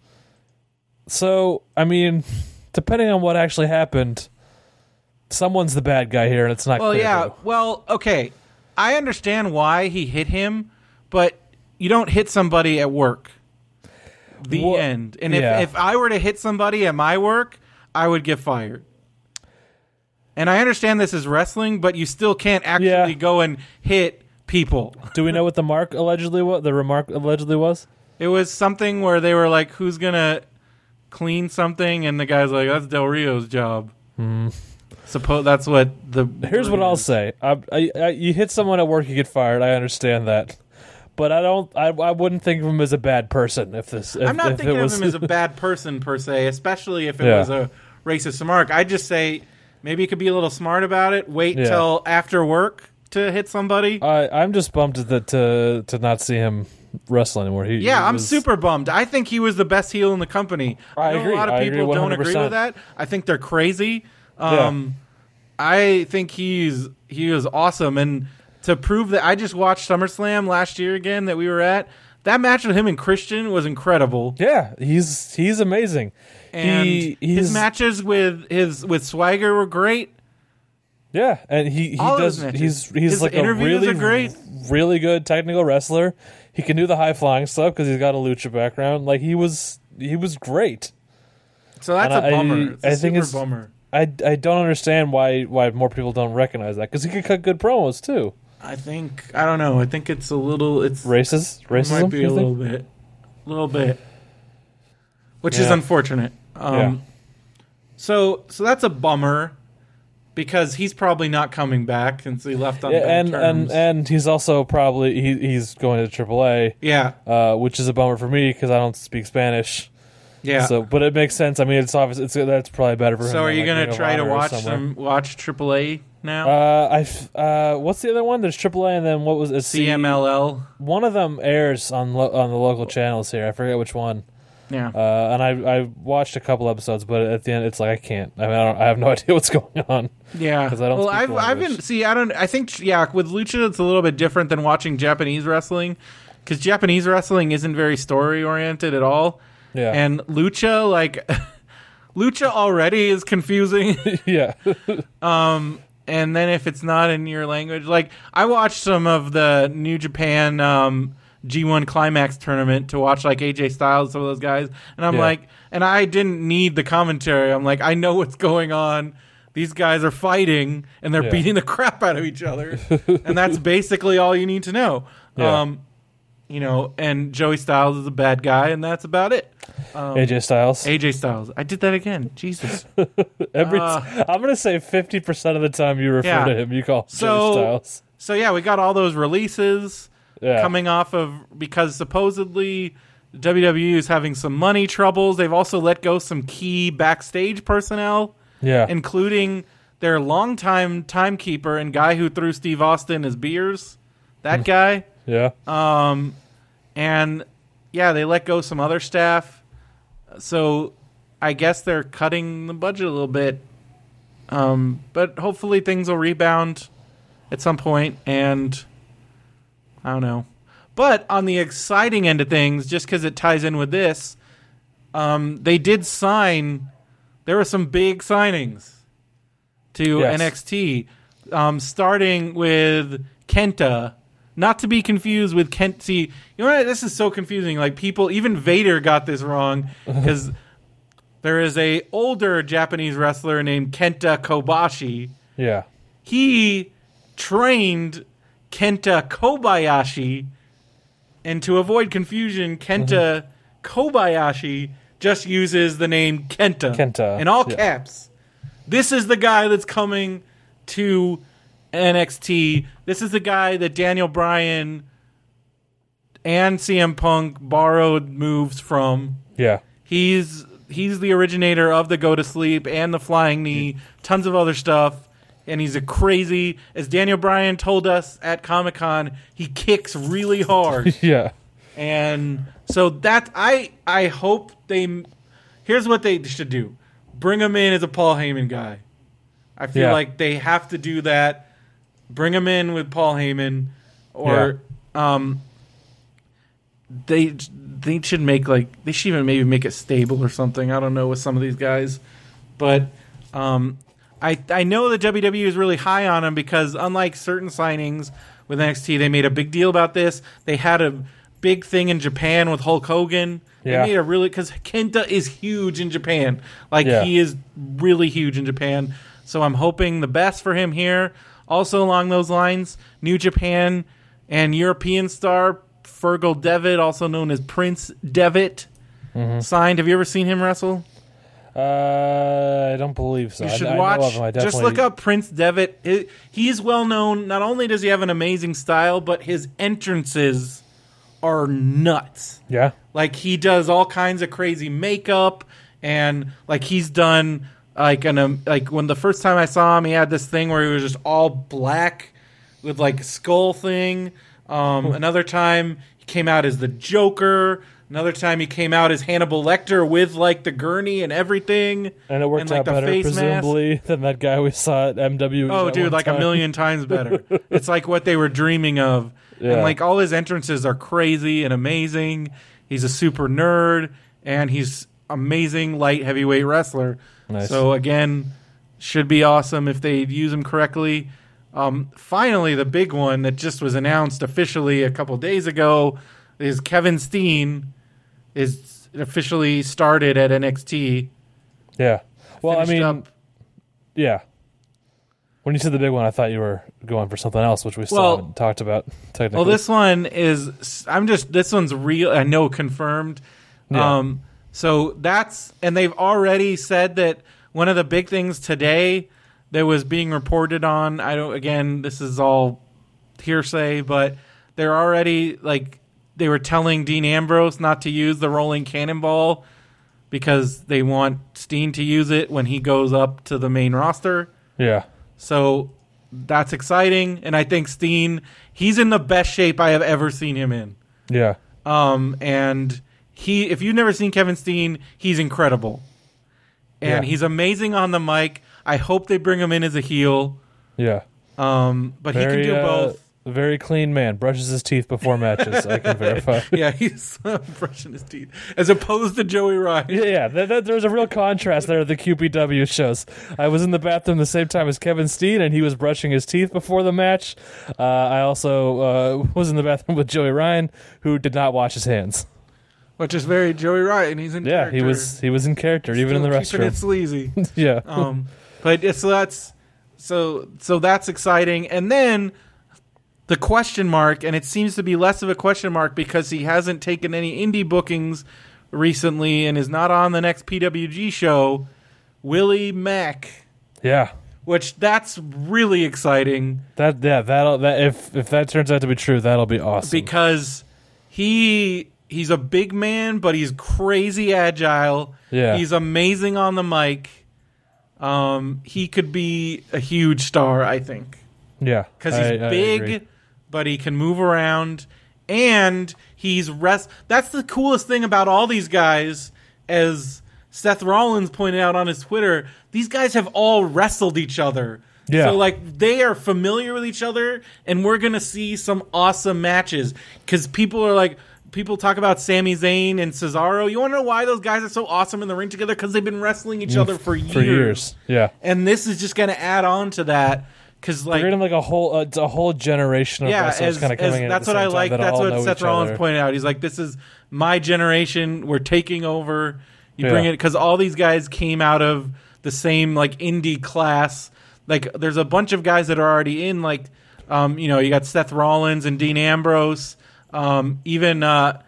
depending on what actually happened. Someone's the bad guy here, and it's not clear. Yeah. Well, okay. I understand why he hit him, but you don't hit somebody at work. The end. And if I were to hit somebody at my work, I would get fired. And I understand this is wrestling, but you still can't actually go and hit people. Do we know what the remark allegedly was? It was something where they were like, who's going to clean something? And the guy's like, that's Del Rio's job. Suppose that's what Here's what I'll say. You hit someone at work, you get fired. I understand that, but I wouldn't think of him as a bad person. I'm not thinking of him as a bad person per se, especially if it was a racist remark. I'd just say maybe you could be a little smart about it. Wait till after work to hit somebody. I'm just bummed to not see him wrestle anymore. I'm super bummed. I think he was the best heel in the company. I agree. A lot of people don't agree with that. I think they're crazy. I think he was awesome, and to prove that. I just watched SummerSlam last year again that we were at. That match with him and Christian was incredible. Yeah, he's amazing. And his matches with Swagger were great. Yeah, and he does. He's like a really good technical wrestler. He can do the high flying stuff because he's got a lucha background. Like he was great. So that's a bummer. I think it's a bummer. I don't understand why more people don't recognize that because he can cut good promos too. I don't know. I think it's a little. It's racism. It might be a little bit, which is unfortunate. So that's a bummer. Because he's probably not coming back since he left on bad terms. And he's also probably he's going to AAA. Yeah, which is a bummer for me because I don't speak Spanish. Yeah, so but it makes sense. I mean, it's obvious. That's probably better for him. So are you going to try to watch AAA now? What's the other one? There's AAA, and then what was it? CMLL. One of them airs on the local channels here. I forget which one. Yeah, and I watched a couple episodes, but at the end, it's like I can't. I mean, I have no idea what's going on. Yeah, because I don't. Well, I've been I don't. I think with lucha, it's a little bit different than watching Japanese wrestling, because Japanese wrestling isn't very story oriented at all. Yeah, and lucha lucha already is confusing. Yeah. And then if it's not in your language, like I watched some of the New Japan. G1 Climax tournament to watch like AJ Styles, some of those guys, and I'm like, and I didn't need the commentary. I'm like, I know what's going on. These guys are fighting and they're beating the crap out of each other, and that's basically all you need to know. Yeah. And Joey Styles is a bad guy, and that's about it. AJ Styles. I did that again. Jesus. I'm gonna say 50% of the time you refer to him, you call Joey Styles. So yeah, we got all those releases. Coming off of, because supposedly WWE is having some money troubles. They've also let go some key backstage personnel, including their longtime timekeeper and guy who threw Steve Austin his beers. That guy. Yeah. And they let go some other staff. So I guess they're cutting the budget a little bit. But hopefully things will rebound at some point, and I don't know. But on the exciting end of things, just because it ties in with this, they did sign. There were some big signings to NXT, starting with Kenta. Not to be confused with Kent. See, you know what? This is so confusing. Like people, even Vader got this wrong because there is a older Japanese wrestler named Kenta Kobashi. Yeah, he trained Kenta Kobayashi, and to avoid confusion, Kenta Kobayashi just uses the name Kenta in all caps. This is the guy that's coming to NXT. This is the guy that Daniel Bryan and CM Punk borrowed moves from. Yeah, he's the originator of the Go to Sleep and the Flying Knee, tons of other stuff. And he's as Daniel Bryan told us at Comic-Con, he kicks really hard. Yeah. And so that, I hope here's what they should do. Bring him in as a Paul Heyman guy. I feel like they have to do that. Bring him in with Paul Heyman. Or, they should they should even maybe make it stable or something. I don't know with some of these guys. But, I know that WWE is really high on him because unlike certain signings with NXT, they made a big deal about this. They had a big thing in Japan with Hulk Hogan. They made a because Kenta is huge in Japan. He is really huge in Japan. So I'm hoping the best for him here. Also along those lines, New Japan and European star Fergal Devitt, also known as Prince Devitt, signed. Have you ever seen him wrestle? I don't believe so. You should watch. Just look up Prince Devitt. He's well known. Not only does he have an amazing style, but his entrances are nuts. Yeah, he does all kinds of crazy makeup, and he's done when the first time I saw him, he had this thing where he was just all black with a skull thing. Another time he came out as the Joker. Another time he came out as Hannibal Lecter with like the gurney and everything, and it worked like, out better, presumably, than that guy we saw at MWE. Oh, dude, like a million times better. It's like what they were dreaming of. Yeah. And like all his entrances are crazy and amazing. He's a super nerd, and he's amazing light heavyweight wrestler. Nice. So again, should be awesome if they use him correctly. Finally, the big one that just was announced officially a couple days ago is Kevin Steen is officially started at NXT. Yeah. Well, I mean, up. Yeah. When you said the big one, I thought you were going for something else, which we still haven't talked about technically. Well, this one is this one's real. I know confirmed. Yeah. So and they've already said that one of the big things today that was being reported on, this is all hearsay, but they're already they were telling Dean Ambrose not to use the rolling cannonball because they want Steen to use it when he goes up to the main roster. Yeah. So that's exciting, and I think Steen, he's in the best shape I have ever seen him in. Yeah. And if you've never seen Kevin Steen, he's incredible. And he's amazing on the mic. I hope they bring him in as a heel. Yeah. But he can do both. Very clean man. Brushes his teeth before matches. I can verify. Yeah, he's brushing his teeth. As opposed to Joey Ryan. Yeah, there's a real contrast there at the QPW shows. I was in the bathroom the same time as Kevin Steen, and he was brushing his teeth before the match. I also was in the bathroom with Joey Ryan, who did not wash his hands. Which is very Joey Ryan. He's in character. Yeah, he was in character, even in the restroom. Keeping it sleazy. Yeah. But so that's exciting. And then the question mark, and it seems to be less of a question mark because he hasn't taken any indie bookings recently and is not on the next PWG show, Willie Mack. Yeah. Which that's really exciting. If that turns out to be true, that'll be awesome. Because he's a big man, but he's crazy agile. Yeah. He's amazing on the mic. He could be a huge star, I think. Yeah. Because he's big, but he can move around. And he's that's the coolest thing about all these guys, as Seth Rollins pointed out on his Twitter, these guys have all wrestled each other. Yeah. So, they are familiar with each other, and we're going to see some awesome matches. Because people talk about Sami Zayn and Cesaro. You want to know why those guys are so awesome in the ring together? Because they've been wrestling each other for years. For years, yeah. And this is just going to add on to that. Because they're getting a whole generation of wrestlers kind of coming in. That's what I like. That's what Seth Rollins pointed out. He's like, "This is my generation. We're taking over." Bring it because all these guys came out of the same indie class. There's a bunch of guys that are already in. You got Seth Rollins and Dean Ambrose. Even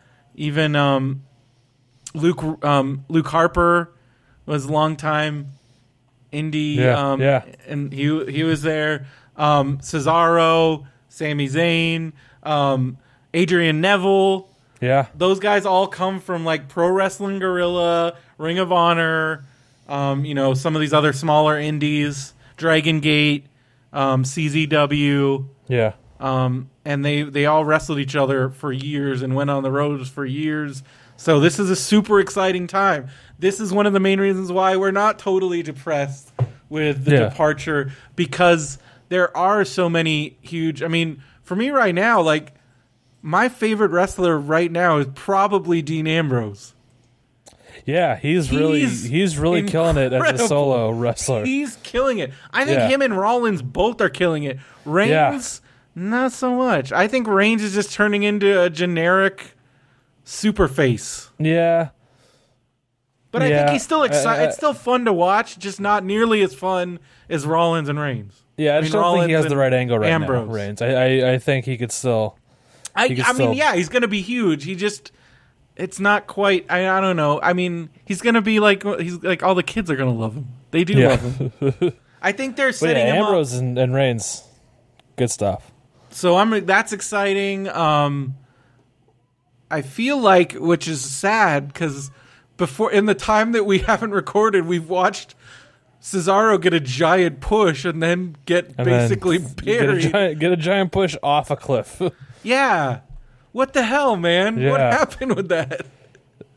Luke Harper was a long time indie. And he was there. Cesaro, Sami Zayn, Adrian Neville. Yeah, those guys all come from Pro Wrestling Guerrilla, Ring of Honor. Some of these other smaller indies, Dragon Gate, CZW. Yeah. And they all wrestled each other for years and went on the roads for years. So this is a super exciting time. This is one of the main reasons why we're not totally depressed with the departure, because there are so many huge... I mean, for me right now, my favorite wrestler right now is probably Dean Ambrose. Yeah, he's really killing it as a solo wrestler. He's killing it. I think him and Rollins both are killing it. Reigns... Not so much. I think Reigns is just turning into a generic super face. Yeah. But I think he's still exciting. It's still fun to watch, just not nearly as fun as Rollins and Reigns. Yeah, I just don't think he has the right angle right now, Reigns. I think he could still... he's going to be huge. It's not quite... I don't know. I mean, he's going to be he's all the kids are going to love him. They do love him. I think they're setting him Ambrose up. and Reigns, good stuff. So that's exciting. I feel which is sad, because before, in the time that we haven't recorded, we've watched Cesaro get a giant push and then basically buried. Get a giant push off a cliff. Yeah. What the hell, man? Yeah. What happened with that?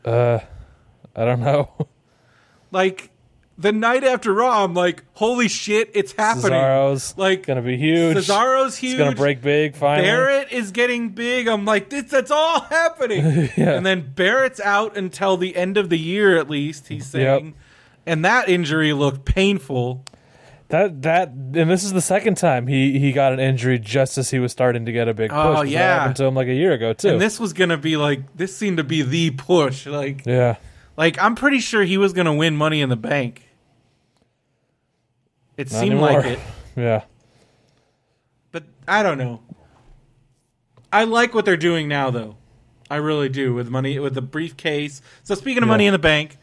I don't know. Like, the night after Raw, I'm like, holy shit, it's happening. Cesaro's like, gonna be huge. Cesaro's huge. It's gonna break big. Finally, Barrett is getting big. I'm like, that's all happening. Yeah. And then Barrett's out until the end of the year, at least. He's saying, and that injury looked painful. And this is the second time he got an injury just as he was starting to get a big push. Oh, That yeah. happened to him like a year ago too. And this was gonna be like, this seemed to be the push. Like, yeah. Like, I'm pretty sure he was gonna win Money in the Bank. It Not seemed anymore. like it. Yeah. But I don't know. I like what they're doing now, though. I really do, with the briefcase. So speaking of Money in the Bank,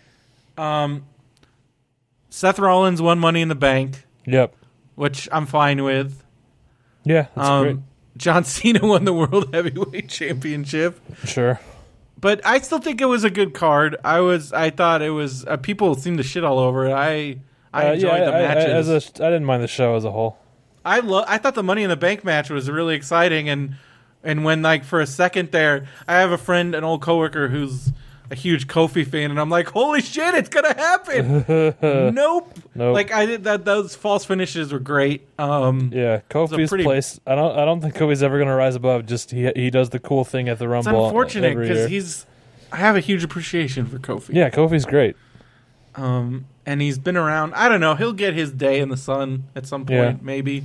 Seth Rollins won Money in the Bank, Yep. which I'm fine with. Yeah. That's great. John Cena won the World Heavyweight Championship, Sure. but I still think it was a good card. I thought it was. People seemed to shit all over it. I enjoyed the matches. I didn't mind the show as a whole. I thought the Money in the Bank match was really exciting, and when, like, for a second there, I have a friend, an old coworker who's a huge Kofi fan, and I'm like, holy shit, it's gonna happen. Nope. Like, I did that. Those false finishes were great. Yeah, Kofi's place. I don't think Kofi's ever gonna rise above. Just he does the cool thing at the Rumble. It's unfortunate every year. because I have a huge appreciation for Kofi. Yeah, Kofi's great. And he's been around. I don't know. He'll get his day in the sun at some point, maybe.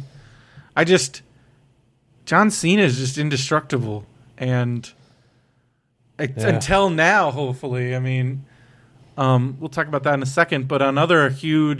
John Cena is just indestructible, and until now, hopefully. I mean, we'll talk about that in a second. But on other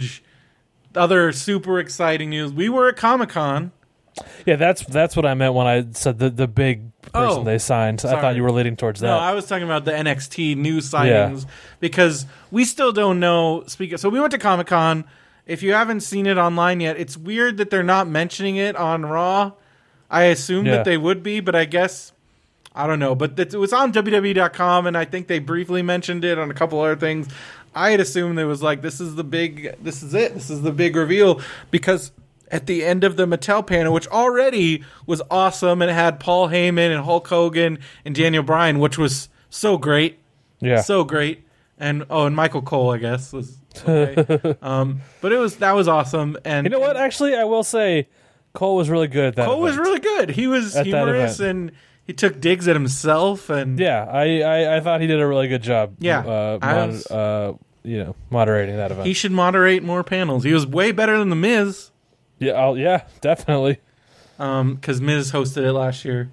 super exciting news, we were at Comic-Con. Yeah, that's what I meant when I said the big person they signed. Sorry. I thought you were leading towards that. No, I was talking about the NXT news signings because we still don't know. So we went to Comic-Con. If you haven't seen it online yet, it's weird that they're not mentioning it on Raw. I assumed that they would be, but I guess I don't know. But it was on WWE.com, and I think they briefly mentioned it on a couple other things. I had assumed it was like, this is the big reveal, because at the end of the Mattel panel, which already was awesome, and it had Paul Heyman and Hulk Hogan and Daniel Bryan, which was so great. Yeah. So great. And Michael Cole, I guess, was okay. But that was awesome. And you know what? Actually, I will say Cole was really good at that Cole was event. really good. He was At that humorous, event. and he took digs at himself. And Yeah, I thought he did a really good job. Yeah, moderating that event. he should moderate more panels. He was way better than The Miz, Yeah, definitely. because Miz hosted it last year.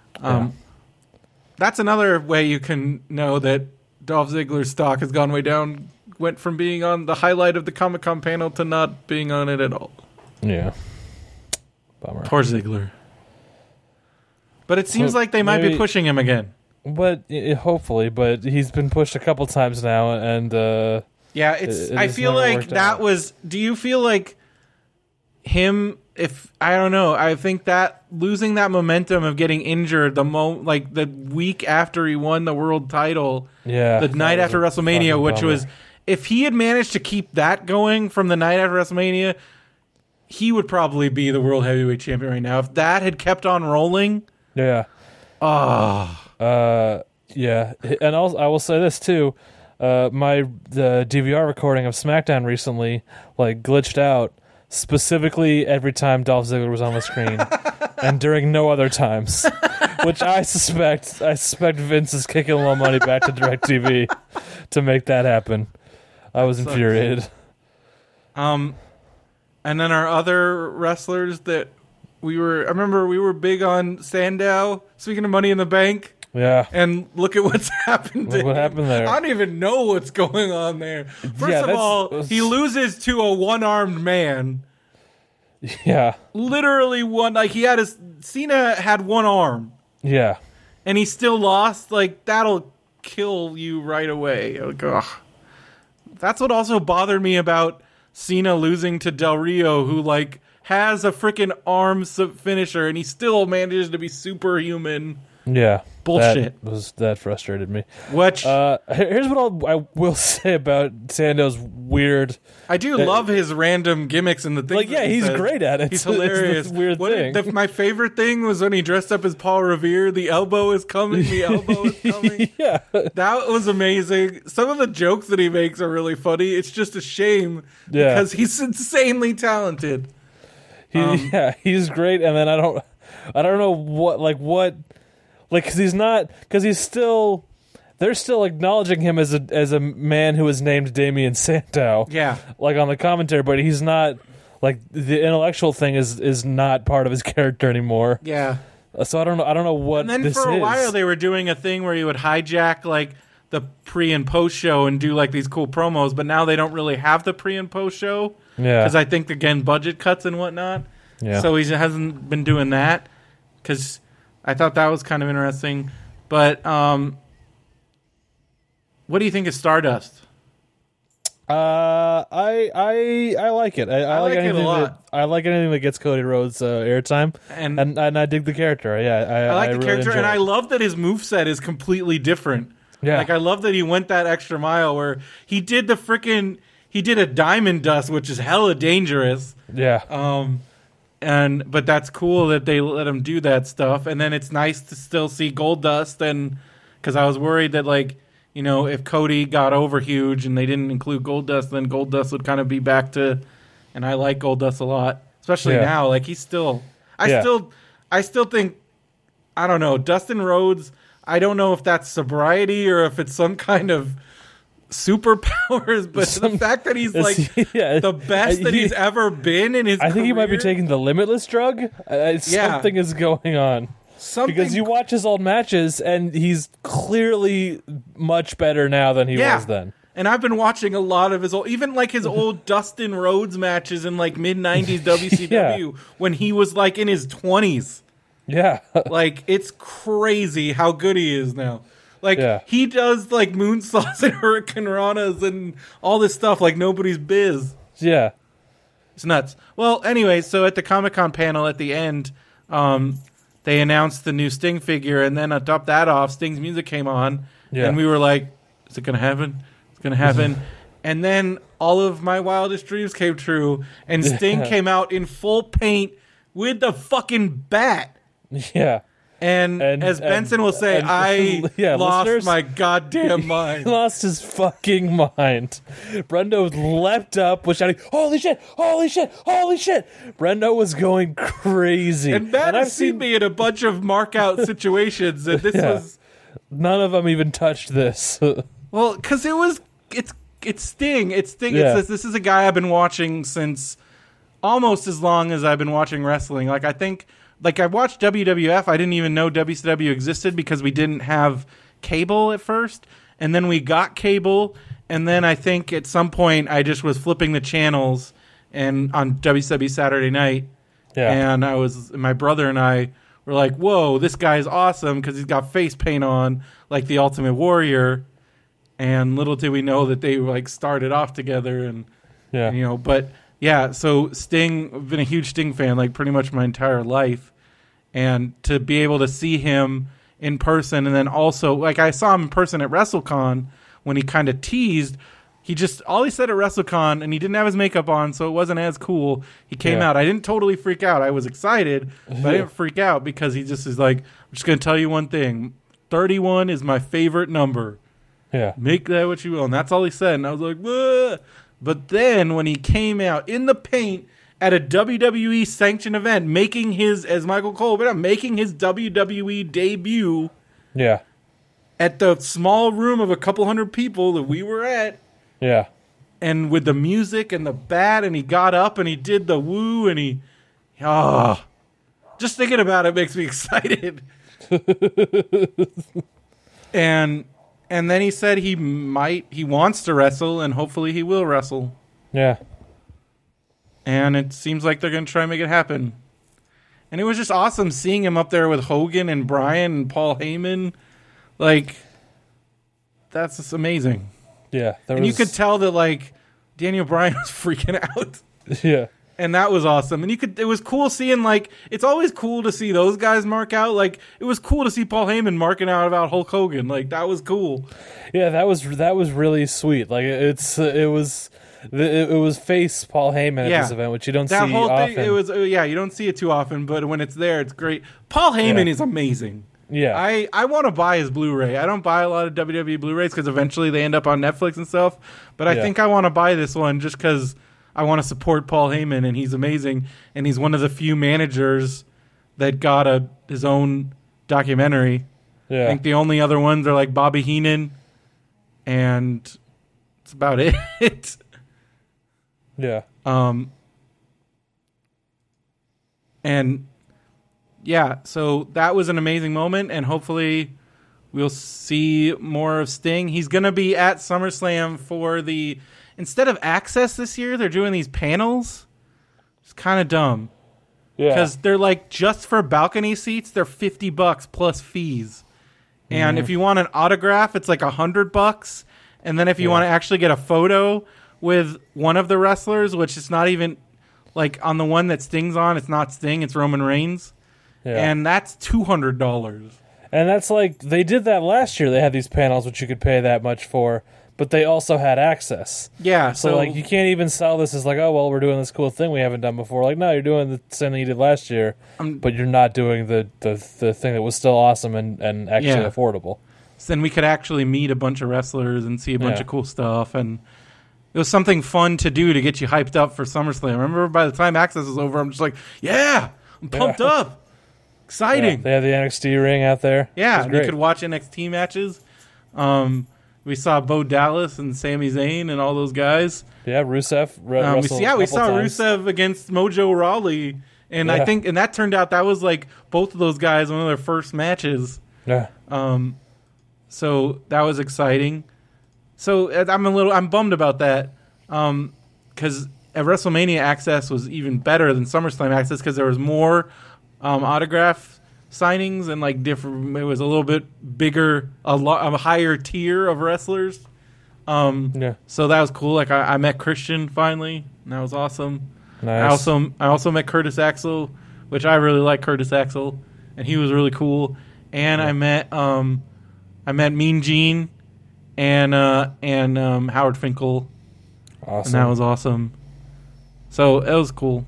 That's another way you can know that Dolph Ziggler's stock has gone way down. Went from being on the highlight of the Comic-Con panel to not being on it at all. Yeah. Bummer. Poor Ziggler. But it seems like they might be pushing him again. But hopefully, but he's been pushed a couple times now, and Yeah, I feel like that out. was. Do you feel like him? If I don't know, I think that losing that momentum of getting injured like the week after he won the world title, yeah, the night after WrestleMania, which bummer. was, if he had managed to keep that going from the night after WrestleMania, he would probably be the world heavyweight champion right now. If that had kept on rolling, yeah. Yeah, and I will say this too. The DVR recording of SmackDown recently glitched out specifically every time Dolph Ziggler was on the screen, and during no other times. Which I suspect Vince is kicking a little money back to DirecTV to make that happen. I was infuriated. And then our other wrestlers that I remember we were big on Sandow. Speaking of Money in the Bank. Yeah. And look at what's happened to him. What happened there? I don't even know what's going on there. First Yeah, of all, he loses to a one-armed man. Yeah. Literally one. Cena had one arm. Yeah. And he still lost. That'll kill you right away. Ugh. That's what also bothered me about Cena losing to Del Rio, who has a freaking arm finisher, and he still manages to be superhuman. Yeah. Bullshit. That frustrated me. Which here's what I will say about Sando's weird. I do love his random gimmicks and the things. Like, yeah, he's says. great at it. He's hilarious. It's weird thing. My favorite thing was when he dressed up as Paul Revere. The elbow is coming. The elbow is coming. Yeah, that was amazing. Some of the jokes that he makes are really funny. It's just a shame because he's insanely talented. He's great. And then I don't know what. Like, because he's still, they're still acknowledging him as a man who is named Damien Sandow. Yeah. Like, on the commentary, but he's not, like, the intellectual thing is not part of his character anymore. Yeah. So I don't know what this is. And then for a while they were doing a thing where he would hijack, like, the pre and post show and do, like, these cool promos, but now they don't really have the pre and post show. Yeah. Because I think, again, budget cuts and whatnot. Yeah. So he hasn't been doing that. Because I thought that was kind of interesting. But what do you think of Stardust? I like it. I like it a lot. I like anything that gets Cody Rhodes airtime, and I dig the character. Yeah, I like the really character, and it. I love that his moveset is completely different. Yeah, like I love that he went that extra mile where he did a diamond dust, which is hella dangerous. Yeah. But that's cool that they let him do that stuff, and then it's nice to still see Gold Dust, and because I was worried that, like, you know, if Cody got over huge and they didn't include Gold Dust, then Gold Dust would kind of be back to, and I like Gold Dust a lot, especially now. Like, he's still, I still think, I don't know, Dustin Rhodes. I don't know if that's sobriety or if it's some kind of superpowers, but the fact that he's like the best that he's ever been in his I think career, he might be taking the Limitless drug. Something is going on. Because you watch his old matches and he's clearly much better now than he was then. And I've been watching a lot of his old, even like his old Dustin Rhodes matches in like mid-90s WCW when he was like in his 20s. Yeah. Like, it's crazy how good he is now. Like, he does, like, moonsaults and hurricane ranas and all this stuff like nobody's biz. Yeah. It's nuts. Well, anyway, so at the Comic-Con panel at the end, they announced the new Sting figure, and then on top of that off, Sting's music came on, and we were like, is it going to happen? It's going to happen. And then all of my wildest dreams came true, and Sting came out in full paint with the fucking bat. Yeah. And as Benson will say, I lost listeners, my goddamn mind. He lost his fucking mind. Brendo leapt up, was shouting, "Holy shit! Holy shit! Holy shit!" Brendo was going crazy. And Matt has seen me in a bunch of mark-out situations, and this was... None of them even touched this. Well, because it's Sting. It's Sting. Yeah. This is a guy I've been watching since almost as long as I've been watching wrestling. Like, I think... Like, I watched WWF. I didn't even know WCW existed because we didn't have cable at first. And then we got cable. And then I think at some point I just was flipping the channels and on WCW Saturday night. Yeah. And my brother and I were like, whoa, this guy's awesome because he's got face paint on like the Ultimate Warrior. And little did we know that they like started off together. And you know, but... Yeah, so Sting, I've been a huge Sting fan, like, pretty much my entire life. And to be able to see him in person, and then also, like, I saw him in person at WrestleCon when he kind of teased. All he said at WrestleCon, and he didn't have his makeup on, so it wasn't as cool. He came out. I didn't totally freak out. I was excited, but I didn't freak out because he just is like, I'm just going to tell you one thing. 31 is my favorite number. Yeah. Make that what you will. And that's all he said. And I was like, "Whoa." But then when he came out in the paint at a WWE sanctioned event, making his, as Michael Cole, making his WWE debut at the small room of a couple hundred people that we were at. Yeah. And with the music and the bat, and he got up and he did the woo, and just thinking about it makes me excited. And then he said he wants to wrestle, and hopefully he will wrestle. Yeah. And it seems like they're going to try and make it happen. And it was just awesome seeing him up there with Hogan and Bryan and Paul Heyman. Like, that's just amazing. Yeah. You could tell that, like, Daniel Bryan was freaking out. Yeah. And that was awesome. And it was cool seeing, like, it's always cool to see those guys mark out. Like, it was cool to see Paul Heyman marking out about Hulk Hogan. Like, that was cool. Yeah, that was really sweet. Like, it was face Paul Heyman at this event, which you don't see often. Thing, you don't see it too often, but when it's there, it's great. Paul Heyman is amazing. Yeah. I want to buy his Blu-ray. I don't buy a lot of WWE Blu-rays because eventually they end up on Netflix and stuff. But I think I want to buy this one just because I want to support Paul Heyman, and he's amazing. And he's one of the few managers that got his own documentary. Yeah. I think the only other ones are like Bobby Heenan, and that's about it. Yeah. And yeah, so that was an amazing moment, and hopefully we'll see more of Sting. He's going to be at SummerSlam for instead of Access this year, they're doing these panels. It's kind of dumb. Yeah. Because they're like, just for balcony seats, they're $50 plus fees. And if you want an autograph, it's like $100. And then if you want to actually get a photo with one of the wrestlers, which is not even like on the one that Sting's on, it's not Sting, it's Roman Reigns. Yeah. And that's $200. And that's like, they did that last year. They had these panels which you could pay that much for, but they also had access. Yeah. So like, you can't even sell this as like, oh, well, we're doing this cool thing we haven't done before. Like, no, you're doing the same thing you did last year, but you're not doing the thing that was still awesome and actually affordable. So then we could actually meet a bunch of wrestlers and see a bunch of cool stuff. And it was something fun to do to get you hyped up for SummerSlam. I remember by the time Access was over, I'm just like, I'm pumped up. Exciting. Yeah, they had the NXT ring out there. Yeah, you could watch NXT matches. We saw Bo Dallas and Sami Zayn and all those guys. Yeah, Rusev. We saw Rusev against Mojo Rawley, and I think that turned out that was like both of those guys one of their first matches. Yeah. So that was exciting. So I'm bummed about that, because at WrestleMania Access was even better than SummerSlam Access because there was more autograph signings and like different. It was a little bit bigger, a higher tier of wrestlers. So that was cool. Like I met Christian finally, and that was awesome. Nice. I also met Curtis Axel, which I really like Curtis Axel, and he was really cool. And I met Mean Gene and Howard Finkel. Awesome. And that was awesome. So it was cool.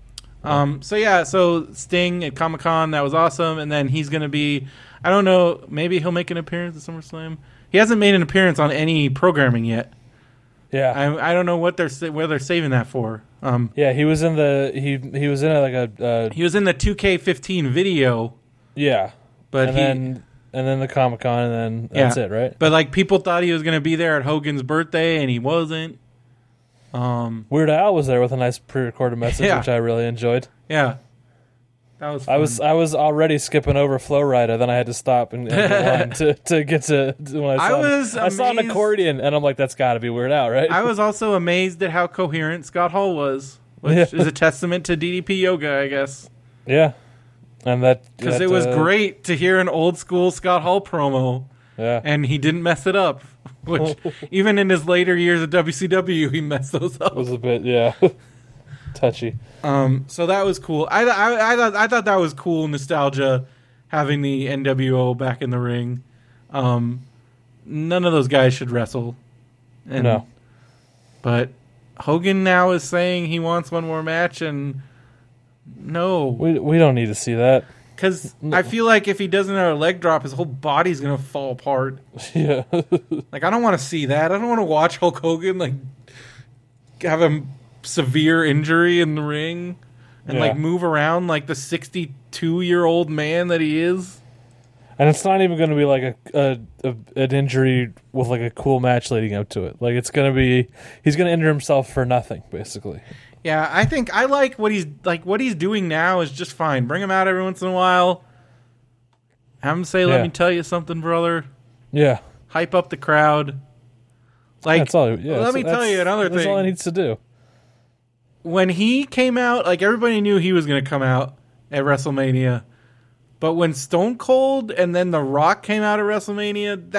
So Sting at Comic-Con, that was awesome. And then he's going to be, I don't know, maybe he'll make an appearance at SummerSlam. He hasn't made an appearance on any programming yet. Yeah. I don't know where they're saving that for. He was in the he was in he was in the 2K15 video. Yeah. But and then the Comic-Con, and then that's it, right? But like people thought he was going to be there at Hogan's birthday, and he wasn't. Weird Al was there with a nice pre-recorded message, which I really enjoyed. Yeah, that was fun. I was already skipping over Flow Rider, then I had to stop and line to get to when I saw an accordion, and I'm like, that's got to be Weird Al, right? I was also amazed at how coherent Scott Hall was, which is a testament to DDP Yoga, I guess. Yeah, and because it was great to hear an old school Scott Hall promo. Yeah, and he didn't mess it up. Which even in his later years at WCW, he messed those up. It was a bit, touchy. So that was cool. I thought that was cool nostalgia, having the NWO back in the ring. None of those guys should wrestle. No. But Hogan now is saying he wants one more match, and no, we don't need to see that. Because I feel like if he does another leg drop, his whole body's going to fall apart. Yeah. Like, I don't want to see that. I don't want to watch Hulk Hogan, like, have a severe injury in the ring and, like, move around like the 62-year-old man that he is. And it's not even going to be, like, an injury with, like, a cool match leading up to it. Like, it's going to be... He's going to injure himself for nothing, basically. Yeah, I think I like what he's doing now is just fine. Bring him out every once in a while. Have him say, "Let me tell you something, brother." Yeah. Hype up the crowd. Like, that's all, let me tell you another thing. That's all he needs to do. When he came out, like everybody knew he was going to come out at WrestleMania. But when Stone Cold and then The Rock came out at WrestleMania,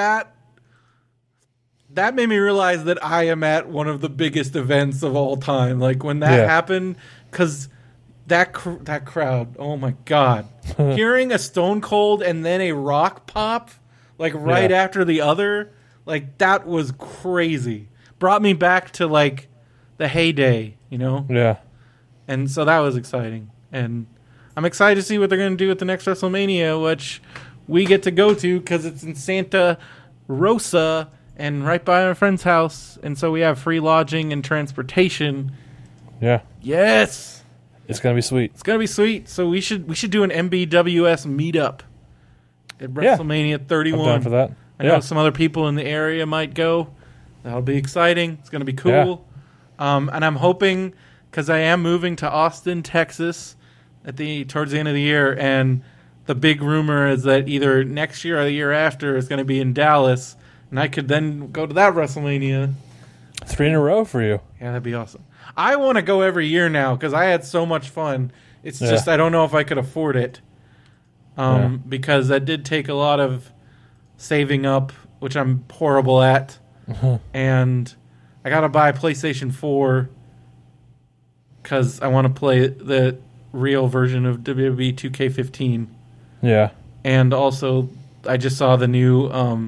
that made me realize that I am at one of the biggest events of all time. Like, when that happened, because that crowd, oh my God. Hearing a Stone Cold and then a Rock pop, like right after the other, like that was crazy. Brought me back to like the heyday, you know? Yeah. And so that was exciting. And I'm excited to see what they're going to do at the next WrestleMania, which we get to go to because it's in Santa Rosa and right by our friend's house. And so we have free lodging and transportation. Yeah. Yes. It's going to be sweet. It's going to be sweet. So we should do an MBWS meetup at WrestleMania 31. I'm down for that. I know some other people in the area might go. That'll be exciting. It's going to be cool. Yeah. And I'm hoping, because I am moving to Austin, Texas towards the end of the year, and the big rumor is that either next year or the year after is going to be in Dallas, and I could then go to that WrestleMania. 3 in a row for you. Yeah, that'd be awesome. I want to go every year now because I had so much fun. It's just I don't know if I could afford it because that did take a lot of saving up, which I'm horrible at. And I got to buy a PlayStation 4 because I want to play the real version of WWE 2K15. Yeah. And also, I just saw the new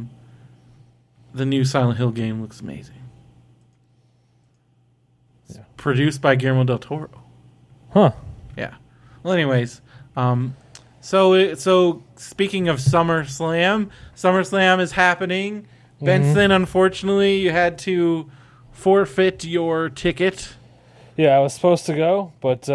Silent Hill game. Looks amazing. It's produced by Guillermo del Toro. Huh. Yeah. Well, anyways, so speaking of SummerSlam is happening. Benson, unfortunately, you had to forfeit your ticket. Yeah, I was supposed to go, but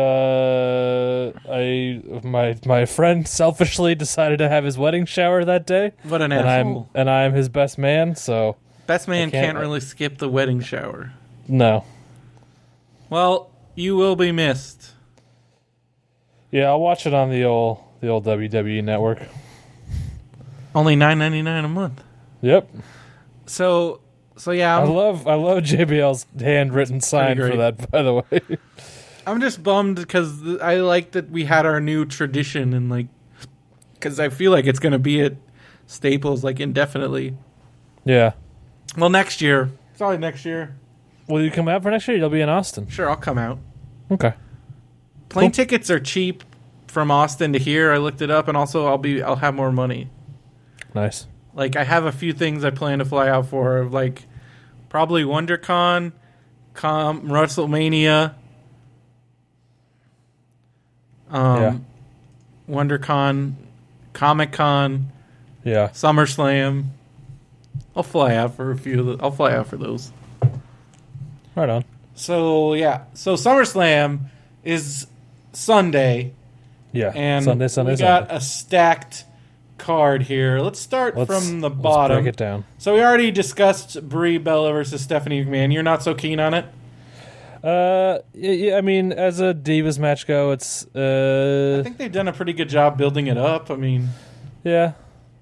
my friend selfishly decided to have his wedding shower that day. What an asshole! And I'm his best man, so best man can't really skip the wedding shower. No. Well, you will be missed. Yeah, I'll watch it on the old WWE network. Only $9.99 a month. Yep. So yeah, I love JBL's handwritten sign for that. By the way, I'm just bummed because I like that we had our new tradition and like because I feel like it's going to be at Staples like indefinitely. Yeah. Well, next year. Sorry, next year. Will you come out for next year? You'll be in Austin. Sure, I'll come out. Okay. Plane tickets are cheap from Austin to here. I looked it up, and also I'll have more money. Nice. Like, I have a few things I plan to fly out for, like probably WonderCon, WrestleMania, WonderCon, Comic-Con, SummerSlam. I'll fly out for I'll fly out for those. Right on. So SummerSlam is Sunday. Yeah, and Sunday. We got a stacked card here. Let's start from the bottom. Let's break it down. So we already discussed Brie Bella versus Stephanie McMahon. You're not so keen on it? Yeah, I mean, as a Divas match go, it's I think they've done a pretty good job building it up. I mean, yeah,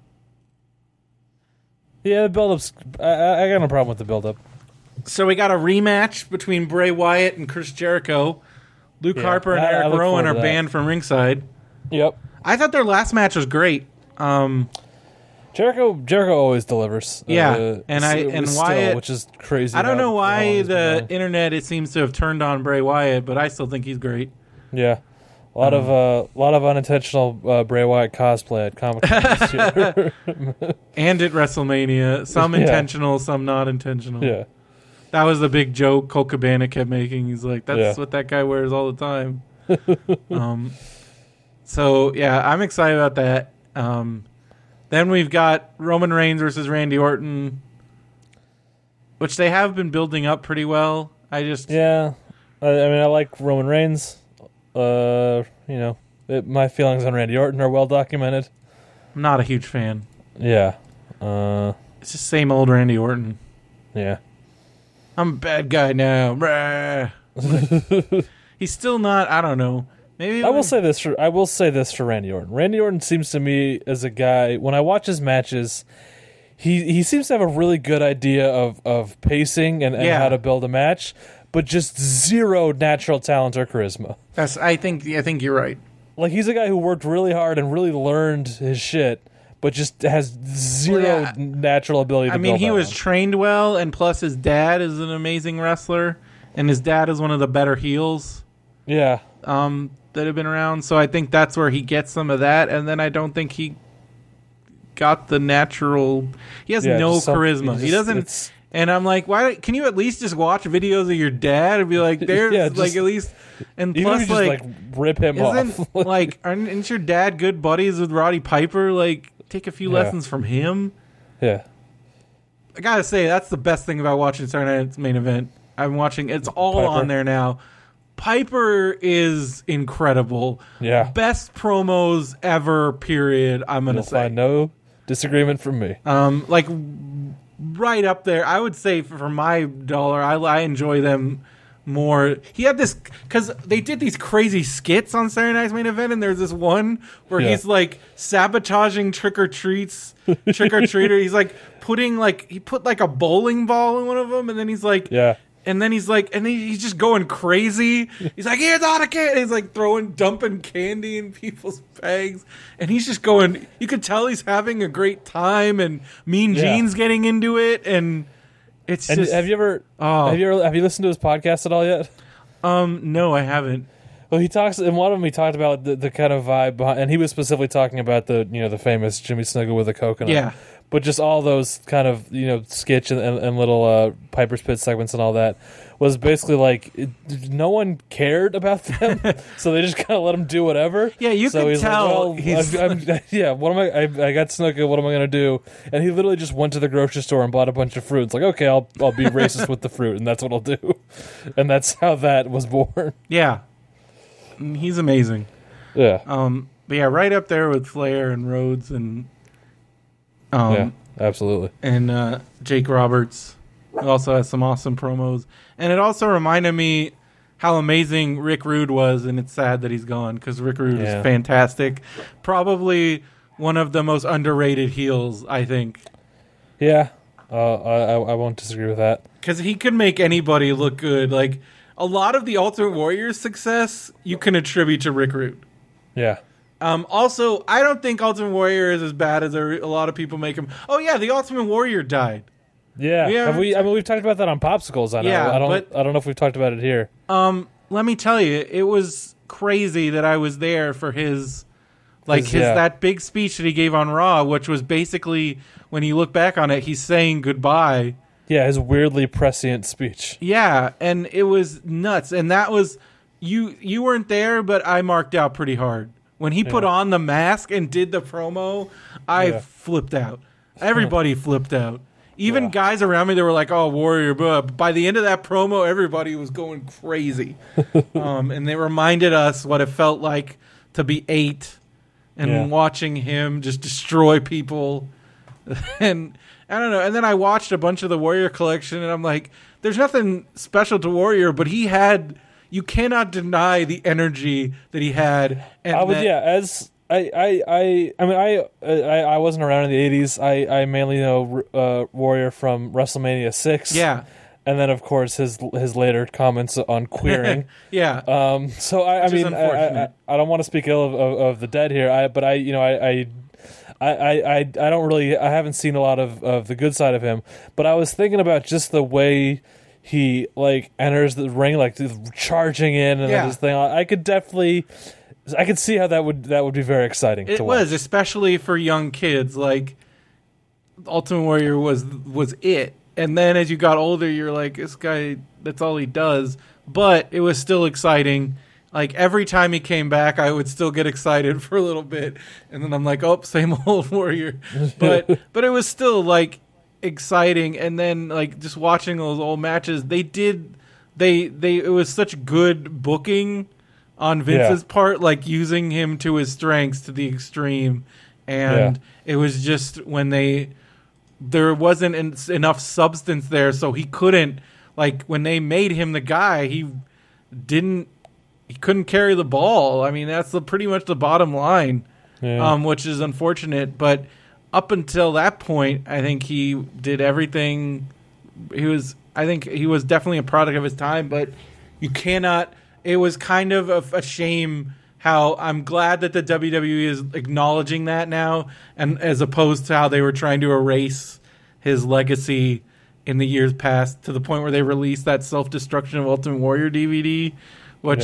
the build-up's I got no problem with the build-up. So we got a rematch between Bray Wyatt and Chris Jericho. Luke Harper and Eric Rowan are banned from ringside. Yep. I thought their last match was great. Jericho always delivers. Yeah, and Wyatt, which is crazy. I don't know why the internet it seems to have turned on Bray Wyatt, but I still think he's great. Yeah, a lot of unintentional Bray Wyatt cosplay at Comic-Con this year. And at WrestleMania, some intentional, some not intentional. Yeah. That was the big joke Colt Cabana kept making. He's like, that's what that guy wears all the time. So, yeah, I'm excited about that. Then we've got Roman Reigns versus Randy Orton, which they have been building up pretty well. I mean, I like Roman Reigns. My feelings on Randy Orton are well documented. I'm not a huge fan. Yeah. It's just same old Randy Orton. Yeah. I'm a bad guy now. He's still not. I don't know. Maybe I will say this for Randy Orton. Randy Orton seems to me as a guy, when I watch his matches, he seems to have a really good idea of pacing and how to build a match, but just zero natural talent or charisma. I think you're right. Like, he's a guy who worked really hard and really learned his shit, but just has zero natural ability to build. I mean, he was trained well, and plus his dad is an amazing wrestler, and his dad is one of the better heels. Yeah. that have been around. So I think that's where he gets some of that. And then I don't think he got the natural. He has no charisma. He doesn't. And I'm like, why can you at least just watch videos of your dad and be like, there's like at least. And plus, like rip him off. Like, aren't your dad good buddies with Roddy Piper? Like, take a few lessons from him. Yeah. I gotta say, that's the best thing about watching Saturday Night's Main Event. I'm watching, it's all on there now. Piper is incredible. Yeah. Best promos ever, period, I'm gonna say. Find no disagreement from me. Like, right up there. I would say for my dollar, I enjoy them more. He had this, because they did these crazy skits on Saturday Night's Main Event, and there's this one where he's like sabotaging trick-or-treater. He's like he put like a bowling ball in one of them, and then he's like, and then he's like, and he's just going crazy. He's like, here's all the candy. He's like dumping candy in people's bags, and he's just going. You could tell he's having a great time, and Mean Gene's getting into it, and it's just. Have you listened to his podcast at all yet? No, I haven't. Well, he talks in one of them. He talked about the kind of vibe behind, and he was specifically talking about the famous Jimmy Snuka with a coconut. Yeah. But just all those kind of sketch and little Piper's Pit segments and all that was basically like no one cared about them, so they just kind of let him do whatever. Yeah, you so can tell. Like, what am I got Snuka. What am I going to do? And he literally just went to the grocery store and bought a bunch of fruit. It's like, okay, I'll be racist with the fruit, and that's what I'll do. And that's how that was born. Yeah, he's amazing. Yeah. But yeah, right up there with Flair and Rhodes and. Yeah, absolutely. And Jake Roberts also has some awesome promos. And it also reminded me how amazing Rick Rude was, and it's sad that he's gone because Rick Rude is fantastic. Probably one of the most underrated heels, I think. Yeah, I won't disagree with that. Because he could make anybody look good. Like, a lot of the Ultimate Warrior's success you can attribute to Rick Rude. Yeah. Also, I don't think Ultimate Warrior is as bad as a lot of people make him. Oh yeah, the Ultimate Warrior died. Yeah, we've talked about that on Popsicles. I know. Yeah, I don't know if we've talked about it here. Let me tell you, it was crazy that I was there for his that big speech that he gave on Raw, which was basically, when you look back on it, he's saying goodbye. Yeah, his weirdly prescient speech. Yeah, and it was nuts. And that was you weren't there, but I marked out pretty hard. When he put on the mask and did the promo, I flipped out. Everybody flipped out. Even guys around me that were like, oh, Warrior. But by the end of that promo, everybody was going crazy. And they reminded us what it felt like to be 8 and watching him just destroy people. And I don't know. And then I watched a bunch of the Warrior collection, and I'm like, there's nothing special to Warrior, but he had... You cannot deny the energy that he had. And I wasn't around in the 80s. I mainly know Warrior from WrestleMania 6. Yeah. And then, of course, his later comments on queering. Yeah. So I don't want to speak ill of the dead here. I don't really. I haven't seen a lot of the good side of him. But I was thinking about just the way he enters the ring, charging in and this thing. I could see how that would be very exciting. It was, especially for young kids. Like, Ultimate Warrior was it, and then as you got older, you're like, this guy, that's all he does. But it was still exciting. Like, every time he came back, I would still get excited for a little bit, and then I'm like, oh, same old Warrior. But it was still exciting. And then just watching those old matches, it was such good booking on Vince's part, using him to his strengths to the extreme. And it was just when there wasn't enough substance there, so he couldn't, when they made him the guy, he couldn't carry the ball. I mean, that's pretty much the bottom line, which is unfortunate. But up until that point, I think he did everything. I think he was definitely a product of his time, but you cannot. It was kind of a shame how I'm glad that the WWE is acknowledging that now, and as opposed to how they were trying to erase his legacy in the years past, to the point where they released that Self-Destruction of Ultimate Warrior DVD, which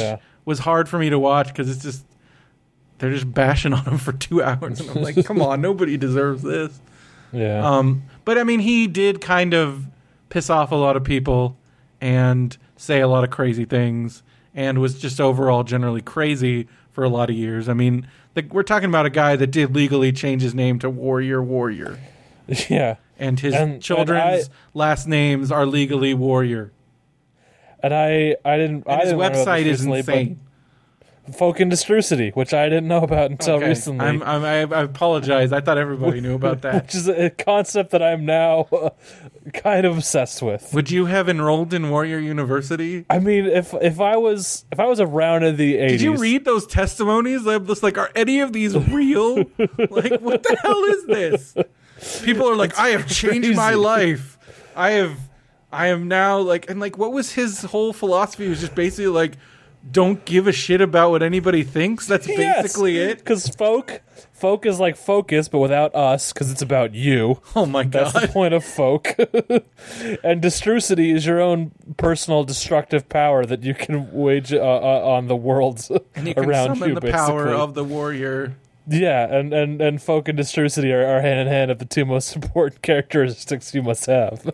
was hard for me to watch because it's just they're just bashing on him for 2 hours, and I'm like, come on, nobody deserves this. Yeah. But I mean, he did kind of piss off a lot of people and say a lot of crazy things, and was just overall generally crazy for a lot of years. I mean, we're talking about a guy that did legally change his name to Warrior. Yeah. And his children's last names are legally Warrior. And I didn't. And his website is recently, insane. Folk Industricity, which I didn't know about until recently. I apologize. I thought everybody knew about that. Which is a concept that I'm now kind of obsessed with. Would you have enrolled in Warrior University? I mean, if I was around in the 80s. Did you read those testimonies? I'm just like, are any of these real? Like, what the hell is this? People are like, I have changed my life. I am now like, and like, what was his whole philosophy? It was just basically like, don't give a shit about what anybody thinks. That's basically it. Because folk is like focus, but without us, because it's about you. Oh my god, that's the point of folk. And Destrucity is your own personal destructive power that you can wage on the world and you can around summon you. The basically. Power of the warrior. Yeah, and folk and Destrucity are hand in hand of the two most important characteristics you must have.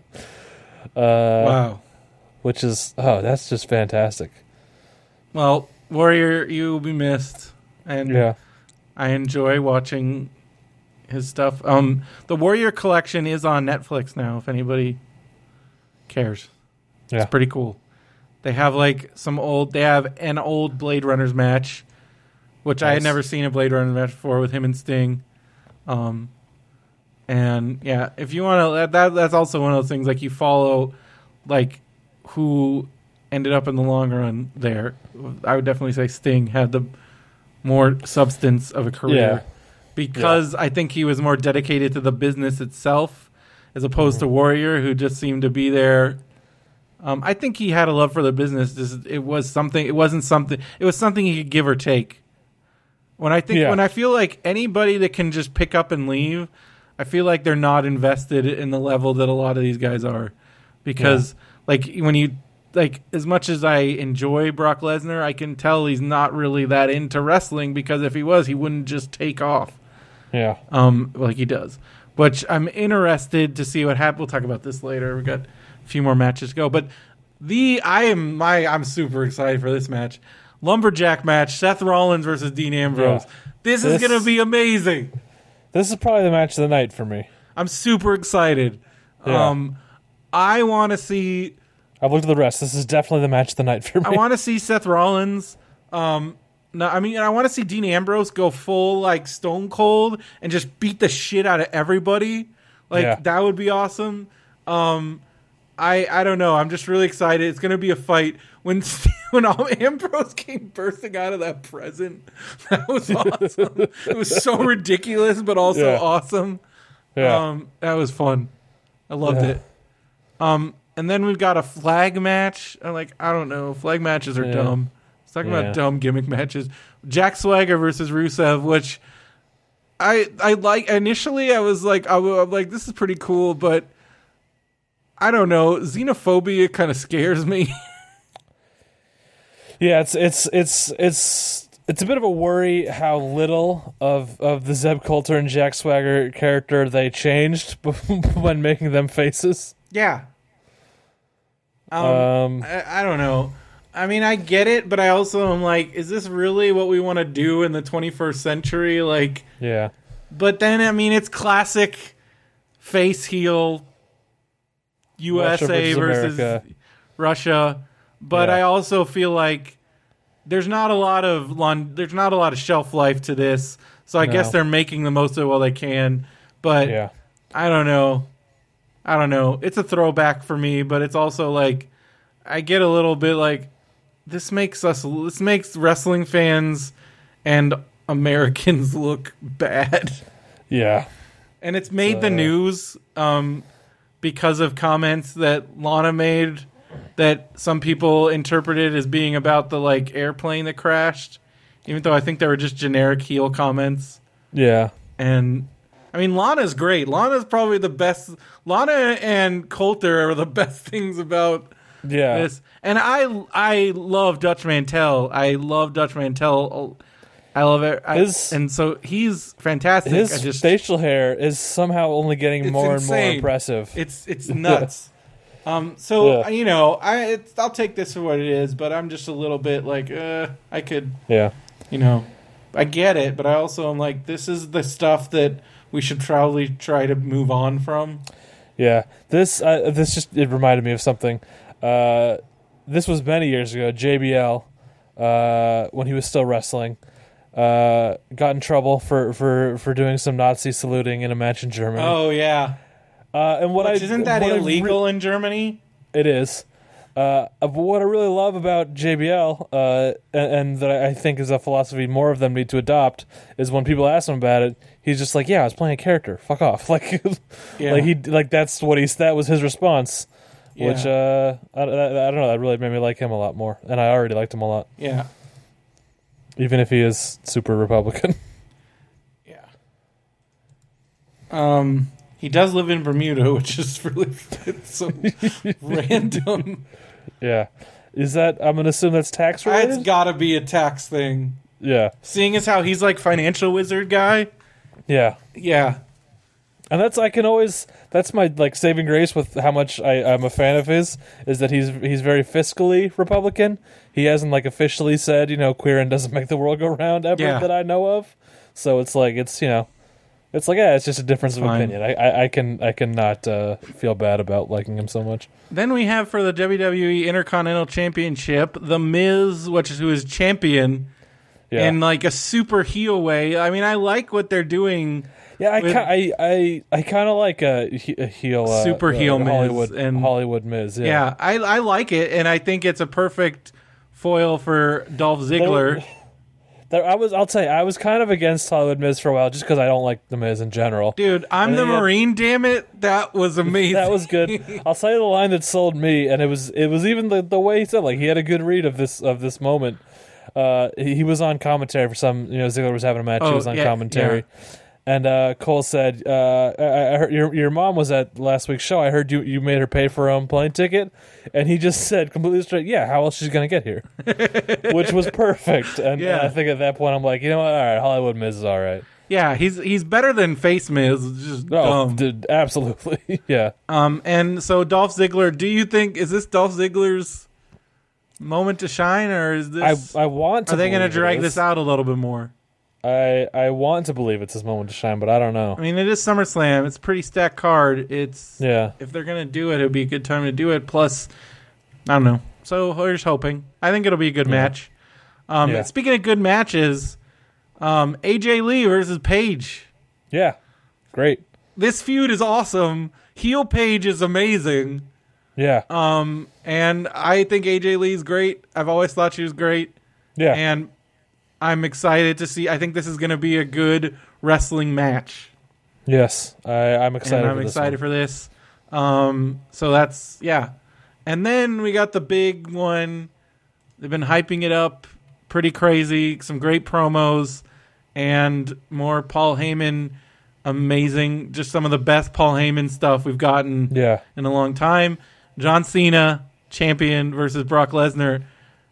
Wow, which is that's just fantastic. Well, Warrior, you will be missed, and yeah. I enjoy watching his stuff. The Warrior collection is on Netflix now, if anybody cares. Yeah. It's pretty cool. They have like they have an old Blade Runners match, which I had never seen a Blade Runner match before with him and Sting. And yeah, if you want to, that's also one of those things, like you follow like who ended up in the long run there. I would definitely say Sting had the more substance of a career because I think he was more dedicated to the business itself as opposed to Warrior, who just seemed to be there. I think he had a love for the business. It was something he could give or take. When I feel like anybody that can just pick up and leave, I feel like they're not invested in the level that a lot of these guys are, because like when you, like, as much as I enjoy Brock Lesnar, I can tell he's not really that into wrestling, because if he was, he wouldn't just take off. Yeah. Like he does. Which I'm interested to see what happens. We'll talk about this later. We've got a few more matches to go. But I'm super excited for this match. Lumberjack match, Seth Rollins versus Dean Ambrose. Yeah. This is going to be amazing. This is probably the match of the night for me. I'm super excited. Yeah. I want to see... I've looked at the rest. This is definitely the match of the night for me. I want to see Seth Rollins. I want to see Dean Ambrose go full like Stone Cold and just beat the shit out of everybody. That would be awesome. I don't know. I'm just really excited. It's going to be a fight. When Ambrose came bursting out of that present, that was awesome. It was so ridiculous, but also awesome. Yeah. That was fun. I loved it. And then we've got a flag match. I don't know. Flag matches are dumb. Let's talk about dumb gimmick matches. Jack Swagger versus Rusev, which I like. Initially, I was like, I'm like, this is pretty cool, but I don't know. Xenophobia kind of scares me. Yeah, it's a bit of a worry how little of the Zeb Coulter and Jack Swagger character they changed when making them faces. Yeah. I don't know. I mean, I get it, but I also am like, is this really what we want to do in the 21st century? Like, yeah. But then, I mean, it's classic face heel USA versus Russia. But I also feel like there's not a lot of shelf life to this. So I guess they're making the most of it while they can. But I don't know. It's a throwback for me, but it's also like I get a little bit like this makes wrestling fans and Americans look bad. Yeah. And it's made the news because of comments that Lana made that some people interpreted as being about the like airplane that crashed, even though I think they were just generic heel comments. Yeah. And I mean, Lana's great. Lana's probably the best. Lana and Coulter are the best things about Yeah. And I love Dutch Mantel. I love Dutch Mantel. I love it. And so he's fantastic. His facial hair is somehow only getting more and more impressive. It's nuts. I'll take this for what it is, but I'm just a little bit like, I could, I get it, but I also am like, this is the stuff that we should probably try to move on from. Yeah, this it reminded me of something. This was many years ago. JBL, when he was still wrestling, got in trouble for doing some Nazi saluting in a match in Germany. Oh yeah, isn't that illegal in Germany? It is. But what I really love about JBL, and that I think is a philosophy more of them need to adopt, is when people ask him about it, he's just like, "Yeah, I was playing a character. Fuck off!" That was his response. Yeah. Which I don't know. That really made me like him a lot more, and I already liked him a lot. Yeah. Even if he is super Republican. Yeah. He does live in Bermuda, which is really so random. Yeah. Is that, I'm going to assume that's tax related? It's got to be a tax thing. Yeah. Seeing as how he's like financial wizard guy. Yeah. Yeah. And that's my like saving grace with how much I'm a fan of his, is that he's very fiscally Republican. He hasn't like officially said, queering doesn't make the world go round ever that I know of. So it's like, it's like, it's just a difference of opinion. I can not feel bad about liking him so much. Then we have for the WWE Intercontinental Championship, The Miz, who is champion in like a super heel way. I mean, I like what they're doing. Yeah, I kind of like a heel, super heel Miz Hollywood Miz. Yeah, I like it, and I think it's a perfect foil for Dolph Ziggler. I'll tell you, I was kind of against Hollywood Miz for a while just because I don't like the Miz in general. Dude, I'm the Marine, damn it. That was amazing. That was good. I'll tell you the line that sold me, and it was even the way he said, like, he had a good read of this moment. He was on commentary for some, Ziggler was having a match. He was on commentary. Yeah. And Cole said, I heard your mom was at last week's show. I heard you made her pay for her own plane ticket. And he just said completely straight, yeah, how else she's going to get here? Which was perfect. And I think at that point I'm like, you know what? All right, Hollywood Miz is all right. Yeah, he's better than Face Miz. Just dumb. Dude, absolutely. Yeah. And so Dolph Ziggler, do you think, is this Dolph Ziggler's moment to shine, or is this... I want to. Are they going to drag this out a little bit more? I want to believe it's his moment to shine, but I don't know. I mean, it is SummerSlam. It's a pretty stacked card. If they're going to do it, it would be a good time to do it. Plus, I don't know. So we're just hoping. I think it'll be a good match. Speaking of good matches, AJ Lee versus Paige. Yeah, great. This feud is awesome. Heel Paige is amazing. Yeah. And I think AJ Lee's great. I've always thought she was great. Yeah. And I'm excited to see. I think this is going to be a good wrestling match. Yes, I'm excited. And I'm excited for this. So that's And then we got the big one. They've been hyping it up pretty crazy. Some great promos and more Paul Heyman. Amazing, just some of the best Paul Heyman stuff we've gotten in a long time. John Cena, champion, versus Brock Lesnar.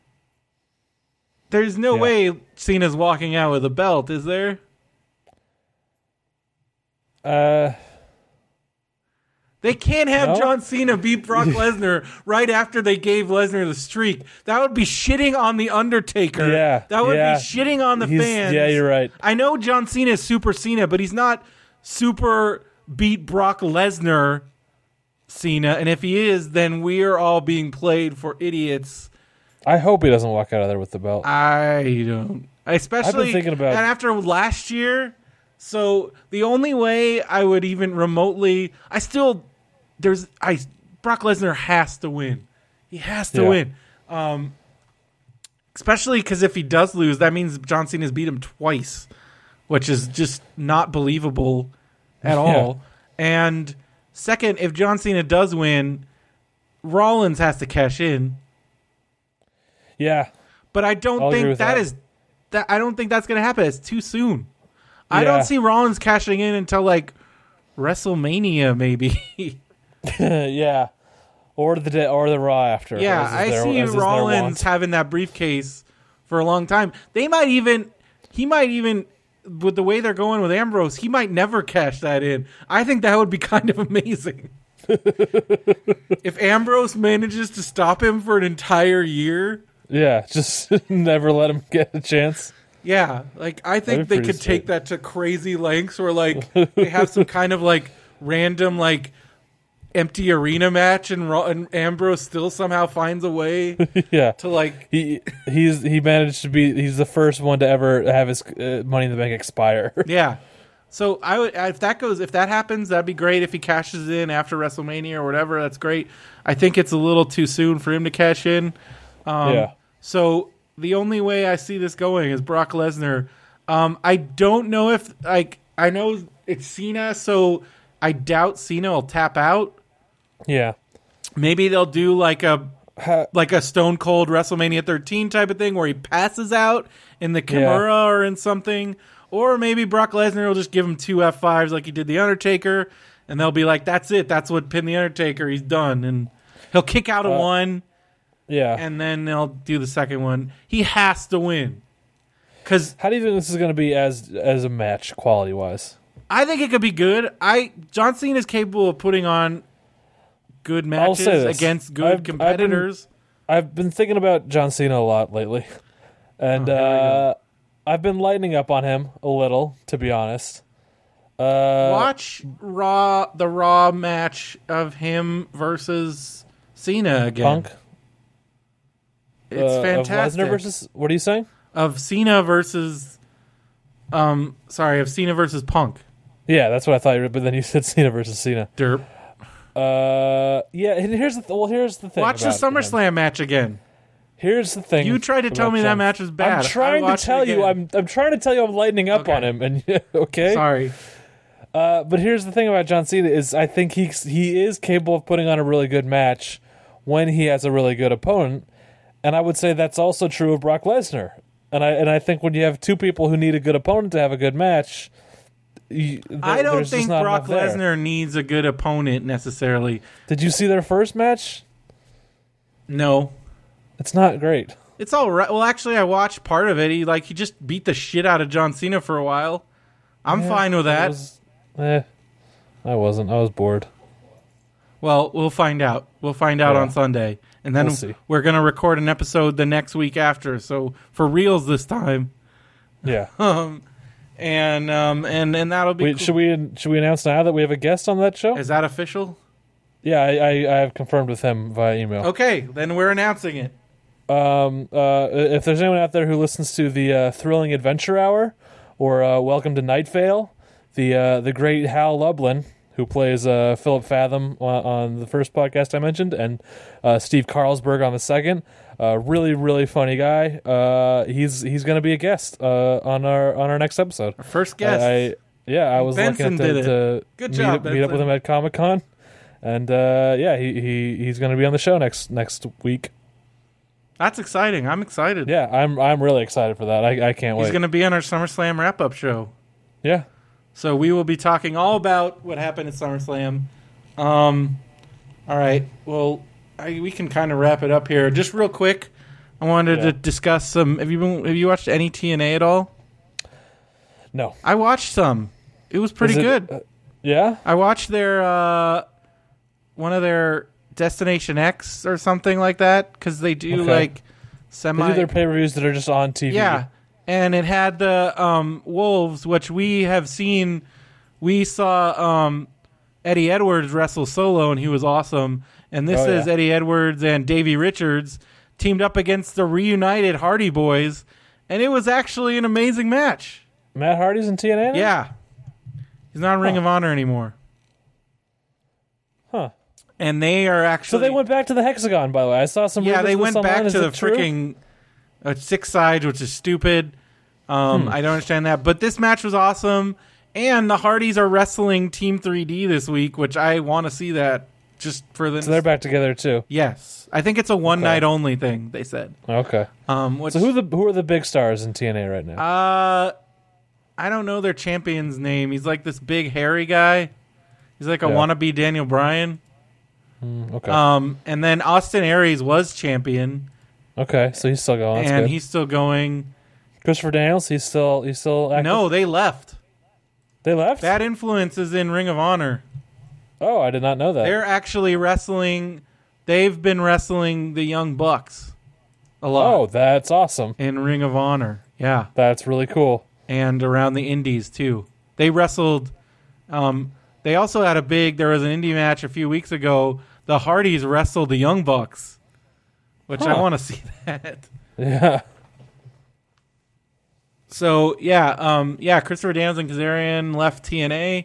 There's no way Cena's walking out with a belt, is there? They can't have John Cena beat Brock Lesnar right after they gave Lesnar the streak. That would be shitting on The Undertaker. Yeah. That would be shitting on the fans. Yeah, you're right. I know John Cena is Super Cena, but he's not Super beat Brock Lesnar Cena. And if he is, then we're all being played for idiots. I hope he doesn't walk out of there with the belt. I don't. Especially, I've been thinking about, and after last year, so the only way I would even remotely, Brock Lesnar has to win. He has to win. Especially because if he does lose, that means John Cena's beat him twice, which is just not believable at all. And second, if John Cena does win, Rollins has to cash in. Yeah, but I don't think I don't think that's going to happen. It's too soon. I don't see Rollins cashing in until like WrestleMania, maybe. Yeah. or the Raw after. Yeah, I see Rollins having that briefcase for a long time. He might even, with the way they're going with Ambrose, he might never cash that in. I think that would be kind of amazing. If Ambrose manages to stop him for an entire year. Yeah, just never let him get a chance. Yeah, like I think they could take that to crazy lengths where like they have some kind of like random like empty arena match and Ambrose still somehow finds a way to like he's the first one to ever have his Money in the Bank expire. Yeah. So if that happens, that'd be great. If he cashes in after WrestleMania or whatever, that's great. I think it's a little too soon for him to cash in. So the only way I see this going is Brock Lesnar. I don't know if I know it's Cena, so I doubt Cena will tap out. Yeah, maybe they'll do like a Stone Cold WrestleMania 13 type of thing where he passes out in the Kimura or in something. Or maybe Brock Lesnar will just give him 2 F5s like he did The Undertaker, and they'll be like, that's it. That's what pinned The Undertaker. He's done. And he'll kick out of one, and then they'll do the second one. He has to win. How do you think this is going to be as a match, quality-wise? I think it could be good. John Cena is capable of putting on good matches against good competitors. I've been thinking about John Cena a lot lately. And I've been lightening up on him a little, to be honest. Watch the Raw match of him versus Cena again. Punk? It's fantastic. Of Lesnar versus... What are you saying? Of Cena versus... of Cena versus Punk. Yeah, that's what I thought, but then you said Cena versus Cena. Derp. Yeah, and here's the thing. Watch the SummerSlam match again. Here's the thing. You tried to tell me that match was bad. I'm trying to tell you. I'm trying to tell you. I'm lightening up on him. And okay. Sorry. But here's the thing about John Cena is I think he is capable of putting on a really good match when he has a really good opponent, and I would say that's also true of Brock Lesnar. And I think when you have two people who need a good opponent to have a good match, I don't think Brock Lesnar needs a good opponent necessarily. Did you see their first match? No. It's not great. It's all right. Well, actually, I watched part of it. He just beat the shit out of John Cena for a while. I'm fine with that. I wasn't. I was bored. Well, we'll find out. We'll find out on Sunday. And then we're going to record an episode the next week after. So for reals this time. Yeah. And that'll be cool. Should we announce now that we have a guest on that show? Is that official? Yeah, I have confirmed with him via email. Okay, then we're announcing it. If there's anyone out there who listens to the Thrilling Adventure Hour or Welcome to Night Vale, the great Hal Lublin, who plays Philip Fathom on the first podcast I mentioned, and Steve Carlsberg on the second, really, really funny guy. He's going to be a guest on our next episode. Our first guest. I was Benson lucky enough to meet up with him at Comic-Con. And he's going to be on the show next week. That's exciting. I'm excited. Yeah, I'm really excited for that. I can't wait. He's going to be on our SummerSlam wrap-up show. Yeah. So we will be talking all about what happened at SummerSlam. All right. Well, we can kind of wrap it up here. Just real quick, I wanted to discuss some. Have you watched any TNA at all? No. I watched some. It was pretty good. Yeah. I watched their one of their Destination X or something like that because they do like semi. They do their pay-per-views that are just on TV. Yeah. And it had the Wolves, which we have seen. We saw Eddie Edwards wrestle solo, and he was awesome. And this is Eddie Edwards and Davey Richards teamed up against the reunited Hardy Boys, and it was actually an amazing match. Matt Hardy's in TNA now? Yeah. He's not in Ring of Honor anymore. Huh. And they are actually... So they went back to the Hexagon, by the way. I saw some... Yeah, they went back to the freaking... Six Sides, which is stupid. I don't understand that. But this match was awesome. And the Hardys are wrestling Team 3D this week, which I want to see that just for the... So they're back together, too? Yes. I think it's a one-night only thing, they said. Okay. So who are the big stars in TNA right now? I don't know their champion's name. He's like this big, hairy guy. He's like a wannabe Daniel Bryan. Okay. And then Austin Aries was champion. Okay, so he's still going. That's good. He's still going. Christopher Daniels, he's still active? No, they left. They left? Bad Influence is in Ring of Honor. Oh, I did not know that. They're actually wrestling. They've been wrestling the Young Bucks a lot. Oh, that's awesome. In Ring of Honor. Yeah. That's really cool. And around the Indies, too. They wrestled. They also had there was an indie match a few weeks ago. The Hardys wrestled the Young Bucks, which I want to see that. Yeah. So, Christopher Daniels and Kazarian left TNA.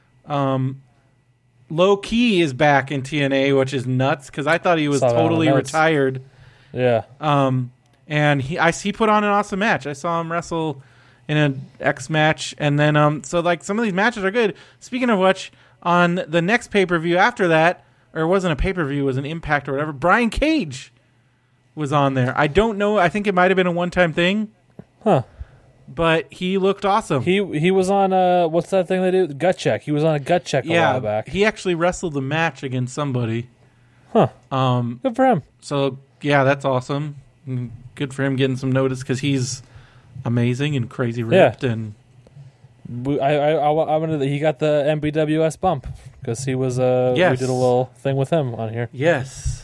Low Key is back in TNA, which is nuts because I thought he was totally retired. Yeah. And he put on an awesome match. I saw him wrestle in an X match, and then some of these matches are good. Speaking of which, on the next pay-per-view after that, or it wasn't a pay-per-view, it was an Impact or whatever, Brian Cage was on there. I don't know. I think it might have been a one-time thing. Huh. But he looked awesome. He was on what's that thing they do? Gut Check. He was on a Gut Check a while back. He actually wrestled the match against somebody. Huh. Good for him. So yeah, that's awesome. Good for him getting some notice because he's amazing and crazy ripped. Yeah. And I wanted that he got the MBWS bump because he was we did a little thing with him on here. Yes.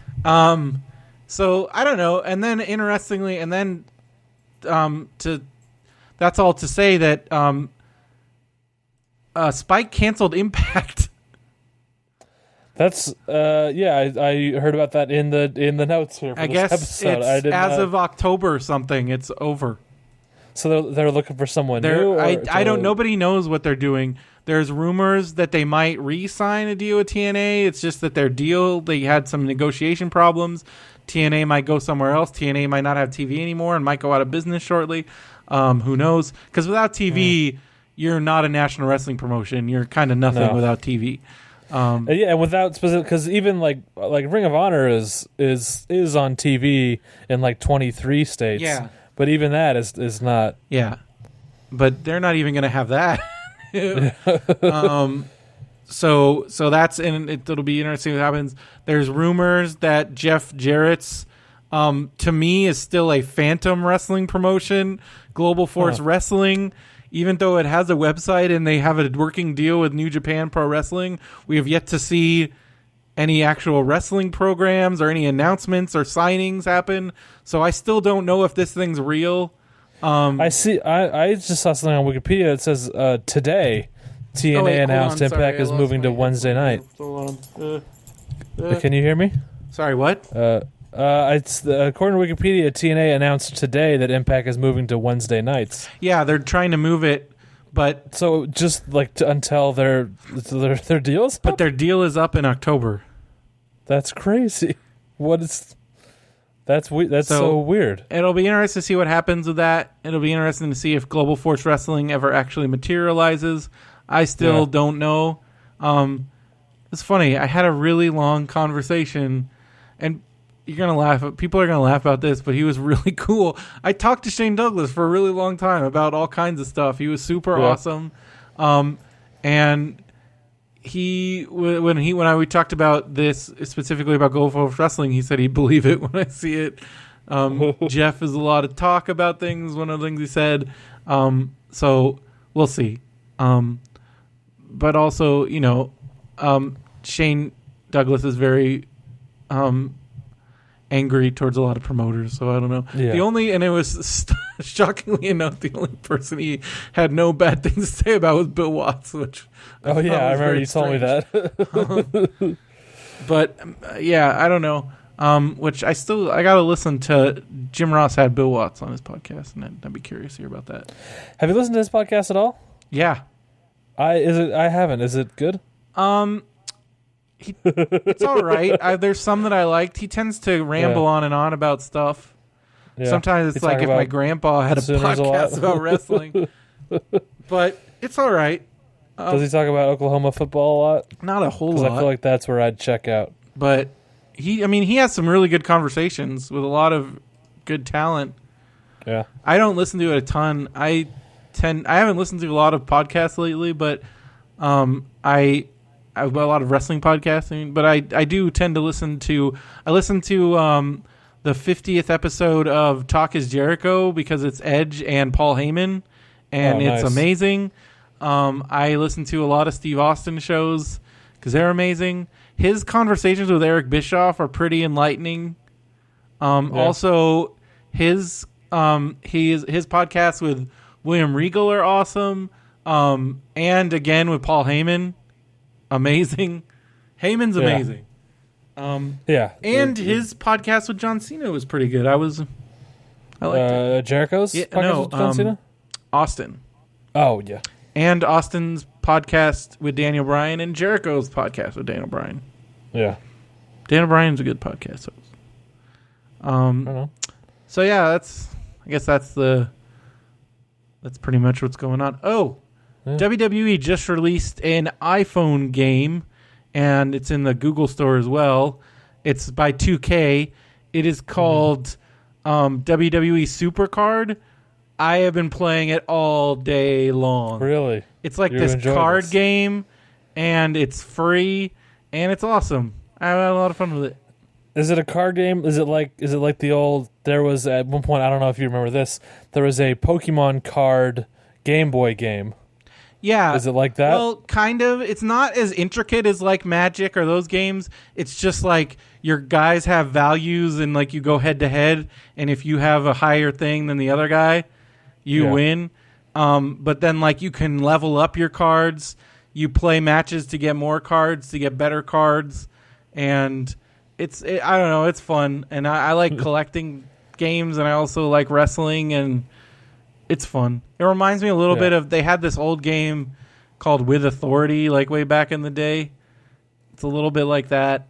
So I don't know. And then interestingly, that's all to say that Spike canceled Impact. That's I heard about that in the notes here. For I this guess episode. it's as of October or something. It's over. So they're looking for someone new. I don't. Nobody knows what they're doing. There's rumors that they might re-sign a deal with TNA. It's just that their deal, they had some negotiation problems. TNA might go somewhere else. TNA might not have TV anymore and might go out of business shortly. Who knows? Because without TV, you're not a national wrestling promotion. You're kind of nothing without TV. And without specific, because even like Ring of Honor is on TV in like 23 states. Yeah, but even that is not. Yeah, but they're not even going to have that. So that's it'll be interesting what happens. There's rumors that Jeff Jarrett's to me is still a phantom wrestling promotion, Global Force Wrestling, even though it has a website and they have a working deal with New Japan Pro Wrestling. We have yet to see any actual wrestling programs or any announcements or signings happen. So I still don't know if this thing's real. I just saw something on Wikipedia that says today TNA announced Impact is moving to Wednesday night. Hold on. Can you hear me? Sorry, what? It's according to Wikipedia, TNA announced today that Impact is moving to Wednesday nights. Yeah, they're trying to move it, but so just like until their deals. But their deal is up in October. That's crazy. That's so weird. It'll be interesting to see what happens with that. It'll be interesting to see if Global Force Wrestling ever actually materializes. I still don't know. It's funny. I had a really long conversation, and you're gonna laugh. People are gonna laugh about this, but he was really cool. I talked to Shane Douglas for a really long time about all kinds of stuff. He was super awesome, and we talked about this specifically about Global Force Wrestling, he said he'd believe it when I see it. Jeff is a lot of talk about things. One of the things he said. So we'll see. But also, Shane Douglas is very angry towards a lot of promoters, so I don't know. Yeah. And it was shockingly enough, the only person he had no bad things to say about was Bill Watts, which I remember you told me that. But I don't know. Which I got to listen to. Jim Ross had Bill Watts on his podcast, and I'd be curious to hear about that. Have you listened to his podcast at all? Yeah. I haven't. Is it good? It's all right. There's some that I liked. He tends to ramble on and on about stuff. Yeah. Sometimes it's like if my grandpa had a podcast about wrestling. But it's all right. Does he talk about Oklahoma football a lot? Not a whole lot. Because I feel like that's where I'd check out. But he has some really good conversations with a lot of good talent. Yeah. I don't listen to it a ton. I haven't listened to a lot of podcasts lately, but I a lot of wrestling podcasting, but I do tend to listen to the 50th episode of Talk is Jericho because it's Edge and Paul Heyman, and it's amazing. I listen to a lot of Steve Austin shows because they're amazing. His conversations with Eric Bischoff are pretty enlightening. Also, his podcasts with William Regal are awesome. And again with Paul Heyman, amazing. Heyman's amazing. And his podcast with John Cena was pretty good. I liked it. Jericho's podcast with John Cena? Austin. Oh, yeah. And Austin's podcast with Daniel Bryan and Jericho's podcast with Daniel Bryan. Yeah. Daniel Bryan's a good podcast host. I don't know. So yeah, I guess that's pretty much what's going on. Oh, yeah. WWE just released an iPhone game, and it's in the Google Store as well. It's by 2K. It is called WWE Supercard. I have been playing it all day long. Really? It's like this card game, and it's free, and it's awesome. I had a lot of fun with it. Is it a card game? Is it like the old? There was at one point, I don't know if you remember this. There was a Pokemon card Game Boy game. Yeah. Is it like that? Well, kind of. It's not as intricate as like Magic or those games. It's just like your guys have values and like you go head to head, and if you have a higher thing than the other guy, you win. But then like you can level up your cards. You play matches to get more cards, to get better cards, and I don't know, it's fun, and I like collecting games, and I also like wrestling, and it's fun. It reminds me a little bit of, they had this old game called With Authority, like way back in the day. It's a little bit like that.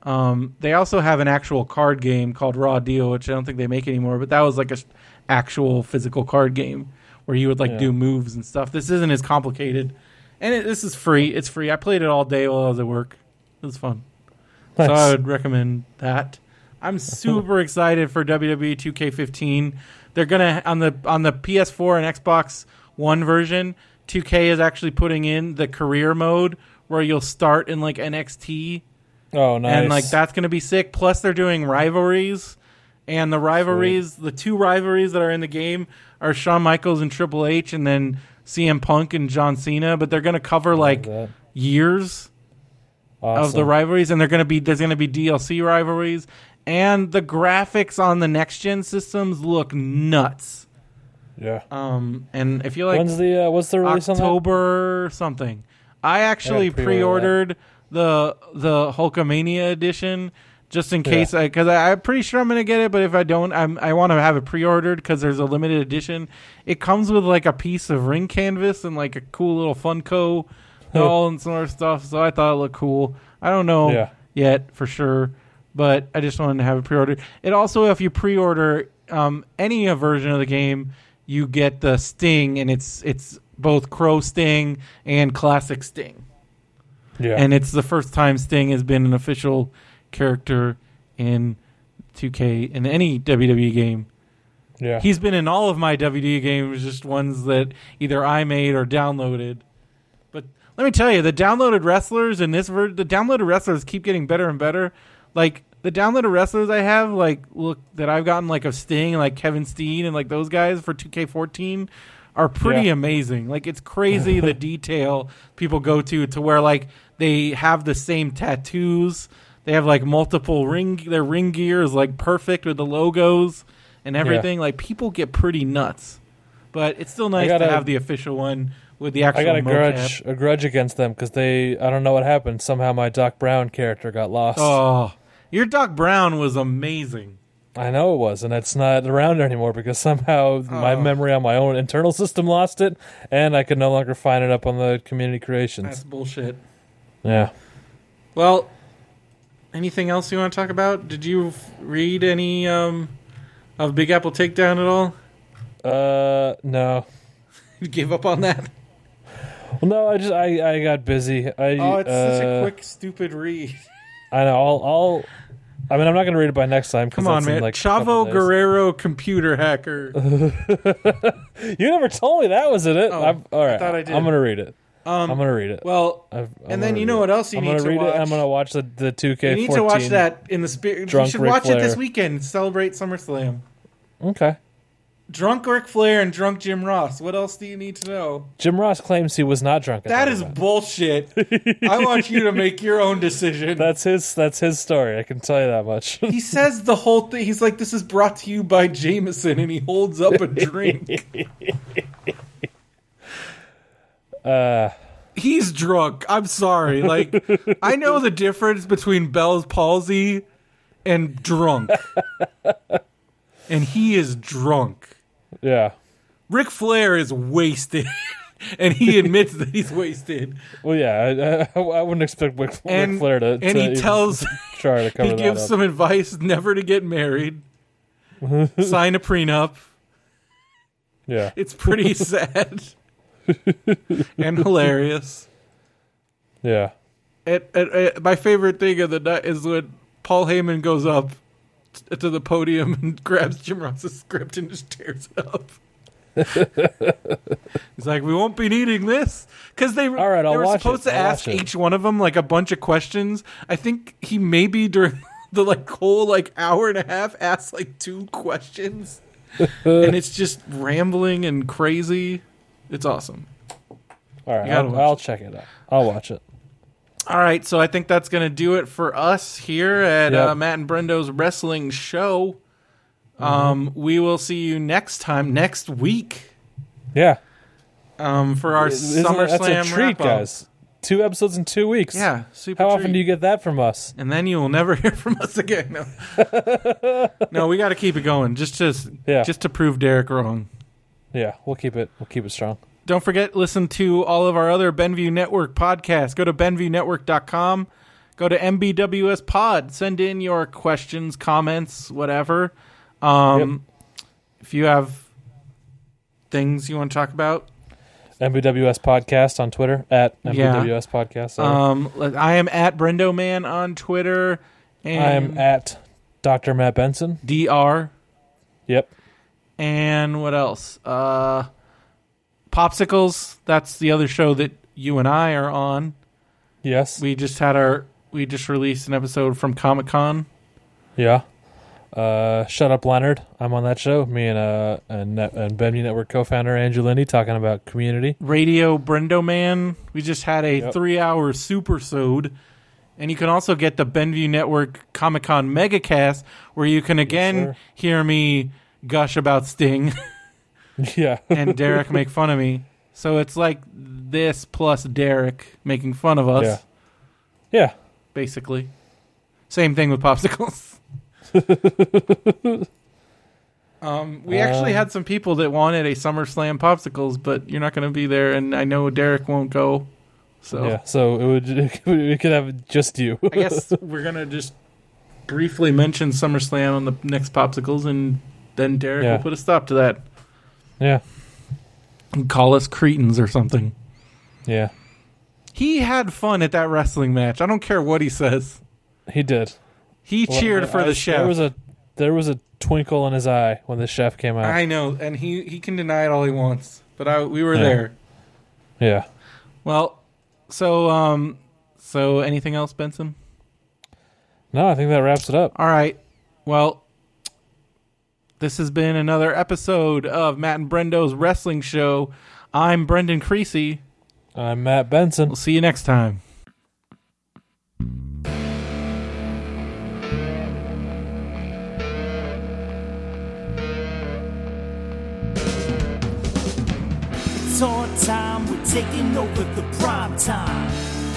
They also have an actual card game called Raw Deal, which I don't think they make anymore, but that was like a actual physical card game where you would like do moves and stuff. This isn't as complicated, and this is free. It's free. I played it all day while I was at work. It was fun. Nice. So I would recommend that. I'm super excited for WWE 2K15. They're gonna on the PS4 and Xbox One version. 2K is actually putting in the career mode where you'll start in like NXT. Oh, nice! And like that's gonna be sick. Plus, they're doing rivalries, and the rivalries, the two rivalries that are in the game are Shawn Michaels and Triple H, and then CM Punk and John Cena. But they're gonna cover like years. Awesome. Of the rivalries, and there's gonna be DLC rivalries, and the graphics on the next gen systems look nuts. Yeah. And if you like, what's the release on that? October something. I actually pre-ordered the Hulkamania edition just in case, because I'm pretty sure I'm gonna get it. But if I don't, I want to have it pre-ordered because there's a limited edition. It comes with like a piece of ring canvas and like a cool little Funko doll and some other stuff, so I thought it looked cool. I don't know yet for sure, but I just wanted to have it pre-ordered. It also, if you pre-order any version of the game, you get the Sting, and it's both Crow Sting and Classic Sting. Yeah, and it's the first time Sting has been an official character in 2K in any WWE game. Yeah, he's been in all of my WWE games, just ones that either I made or downloaded. Let me tell you, the downloaded wrestlers in this the downloaded wrestlers keep getting better and better. Like the downloaded wrestlers I have, like that I've gotten like of Sting, like Kevin Steen, and like those guys for 2K14 are pretty amazing. Like it's crazy the detail people go to where like they have the same tattoos, they have like multiple their ring gear is like perfect with the logos and everything. Like people get pretty nuts, but it's still nice to have the official one. With the actual I got a grudge against them because I don't know what happened. Somehow my Doc Brown character got lost. Oh, your Doc Brown was amazing. I know it was, and it's not around anymore because somehow my memory on my own internal system lost it, and I could no longer find it up on the community creations. That's bullshit. Yeah. Well, anything else you want to talk about? Did you read any of Big Apple Takedown at all? No. You gave up on that? Well, no, I got busy. It's such a quick, stupid read. I know. I'm not going to read it by next time. Come on, man. Like Chavo Guerrero, computer hacker. You never told me that was in it. Oh, all right, I thought I did. I'm going to read it. I'm gonna read it. Well, and then you know what else you need to watch? I'm gonna read it. I'm gonna watch the 2K14. You need to watch that in the spirit. You should watch it this weekend. Celebrate SummerSlam. Okay. Drunk Ric Flair and drunk Jim Ross. What else do you need to know? Jim Ross claims he was not drunk. That is bullshit. I want you to make your own decision. That's his story. I can tell you that much. He says the whole thing. He's like, "This is brought to you by Jameson," and he holds up a drink. He's drunk. I'm sorry. Like, I know the difference between Bell's palsy and drunk. And he is drunk. Yeah. Ric Flair is wasted. And he admits that he's wasted. Well, yeah, I wouldn't expect Ric Flair to. And he tells, try to cover he gives some advice never to get married, sign a prenup. Yeah, it's pretty sad and hilarious. Yeah, my favorite thing of the night is when Paul Heyman goes up to the podium and grabs Jim Ross's script and just tears it up. He's like, "We won't be needing this," because they were supposed to ask each one of them like a bunch of questions. I think he maybe during the whole hour and a half asked 2 questions, and it's just rambling and crazy. It's awesome. All right, I'll check it out. I'll watch it. All right, so I think that's going to do it for us here at Matt and Brendo's Wrestling Show. We will see you next week. Yeah. For our SummerSlam That's a treat, wrap-up. guys. 2 episodes in 2 weeks. Yeah, super How treat. often do you get that from us? And then you will never hear from us again. No, we got to keep it going just to prove Derek wrong. Yeah, we'll keep it strong. Don't forget, listen to all of our other Benview Network podcasts. Go to BenviewNetwork.com. Go to MBWS Pod. Send in your questions, comments, whatever. If you have things you want to talk about. MBWS Podcast on Twitter, at MBWS Podcast. I am at Brendoman on Twitter. And I am at Dr. Matt Benson. DR. Yep. And what else? Popsicles. That's the other show that you and I are on. Yes. We just released an episode from Comic-Con. Yeah. Shut Up Leonard. I'm on that show. Me and Benview Network co-founder Andrew Lindy talking about Community. Radio Brendoman. We just had a 3-hour super-sode. And you can also get the Benview Network Comic-Con Megacast, where you can again hear me gush about Sting. Yeah. And Derek make fun of me. So it's like this plus Derek making fun of us. Yeah. Basically. Same thing with Popsicles. We actually had some people that wanted a SummerSlam Popsicles, but you're not going to be there, and I know Derek won't go. So we could have just you. I guess we're going to just briefly mention SummerSlam on the next Popsicles, and then Derek will put a stop to that. Yeah. And call us cretins or something. Yeah. He had fun at that wrestling match. I don't care what he says. He did. He cheered for the chef. There was a twinkle in his eye when the chef came out. I know, and he can deny it all he wants, but we were there. Yeah. Well, so anything else, Benson? No, I think that wraps it up. All right. Well, this has been another episode of Matt and Brendo's Wrestling Show. I'm Brendan Creasy. I'm Matt Benson. We'll see you next time. It's our time, we're taking over the prime time.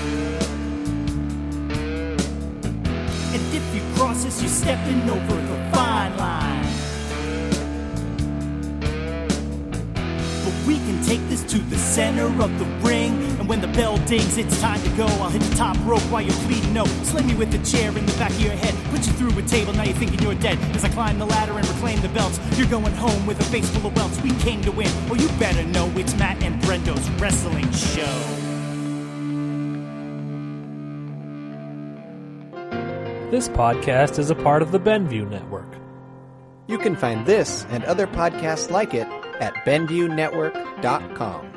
And if you cross us, you're stepping over the fine line. But we can take this to the center of the ring. And when the bell dings, it's time to go. I'll hit the top rope while you're bleeding. No, slam you with a chair in the back of your head. Put you through a table, now you're thinking you're dead. As I climb the ladder and reclaim the belts, you're going home with a face full of welts. We came to win. Well, you better know it's Matt and Brendo's Wrestling Show. This podcast is a part of the Benview Network. You can find this and other podcasts like it at BenviewNetwork.com.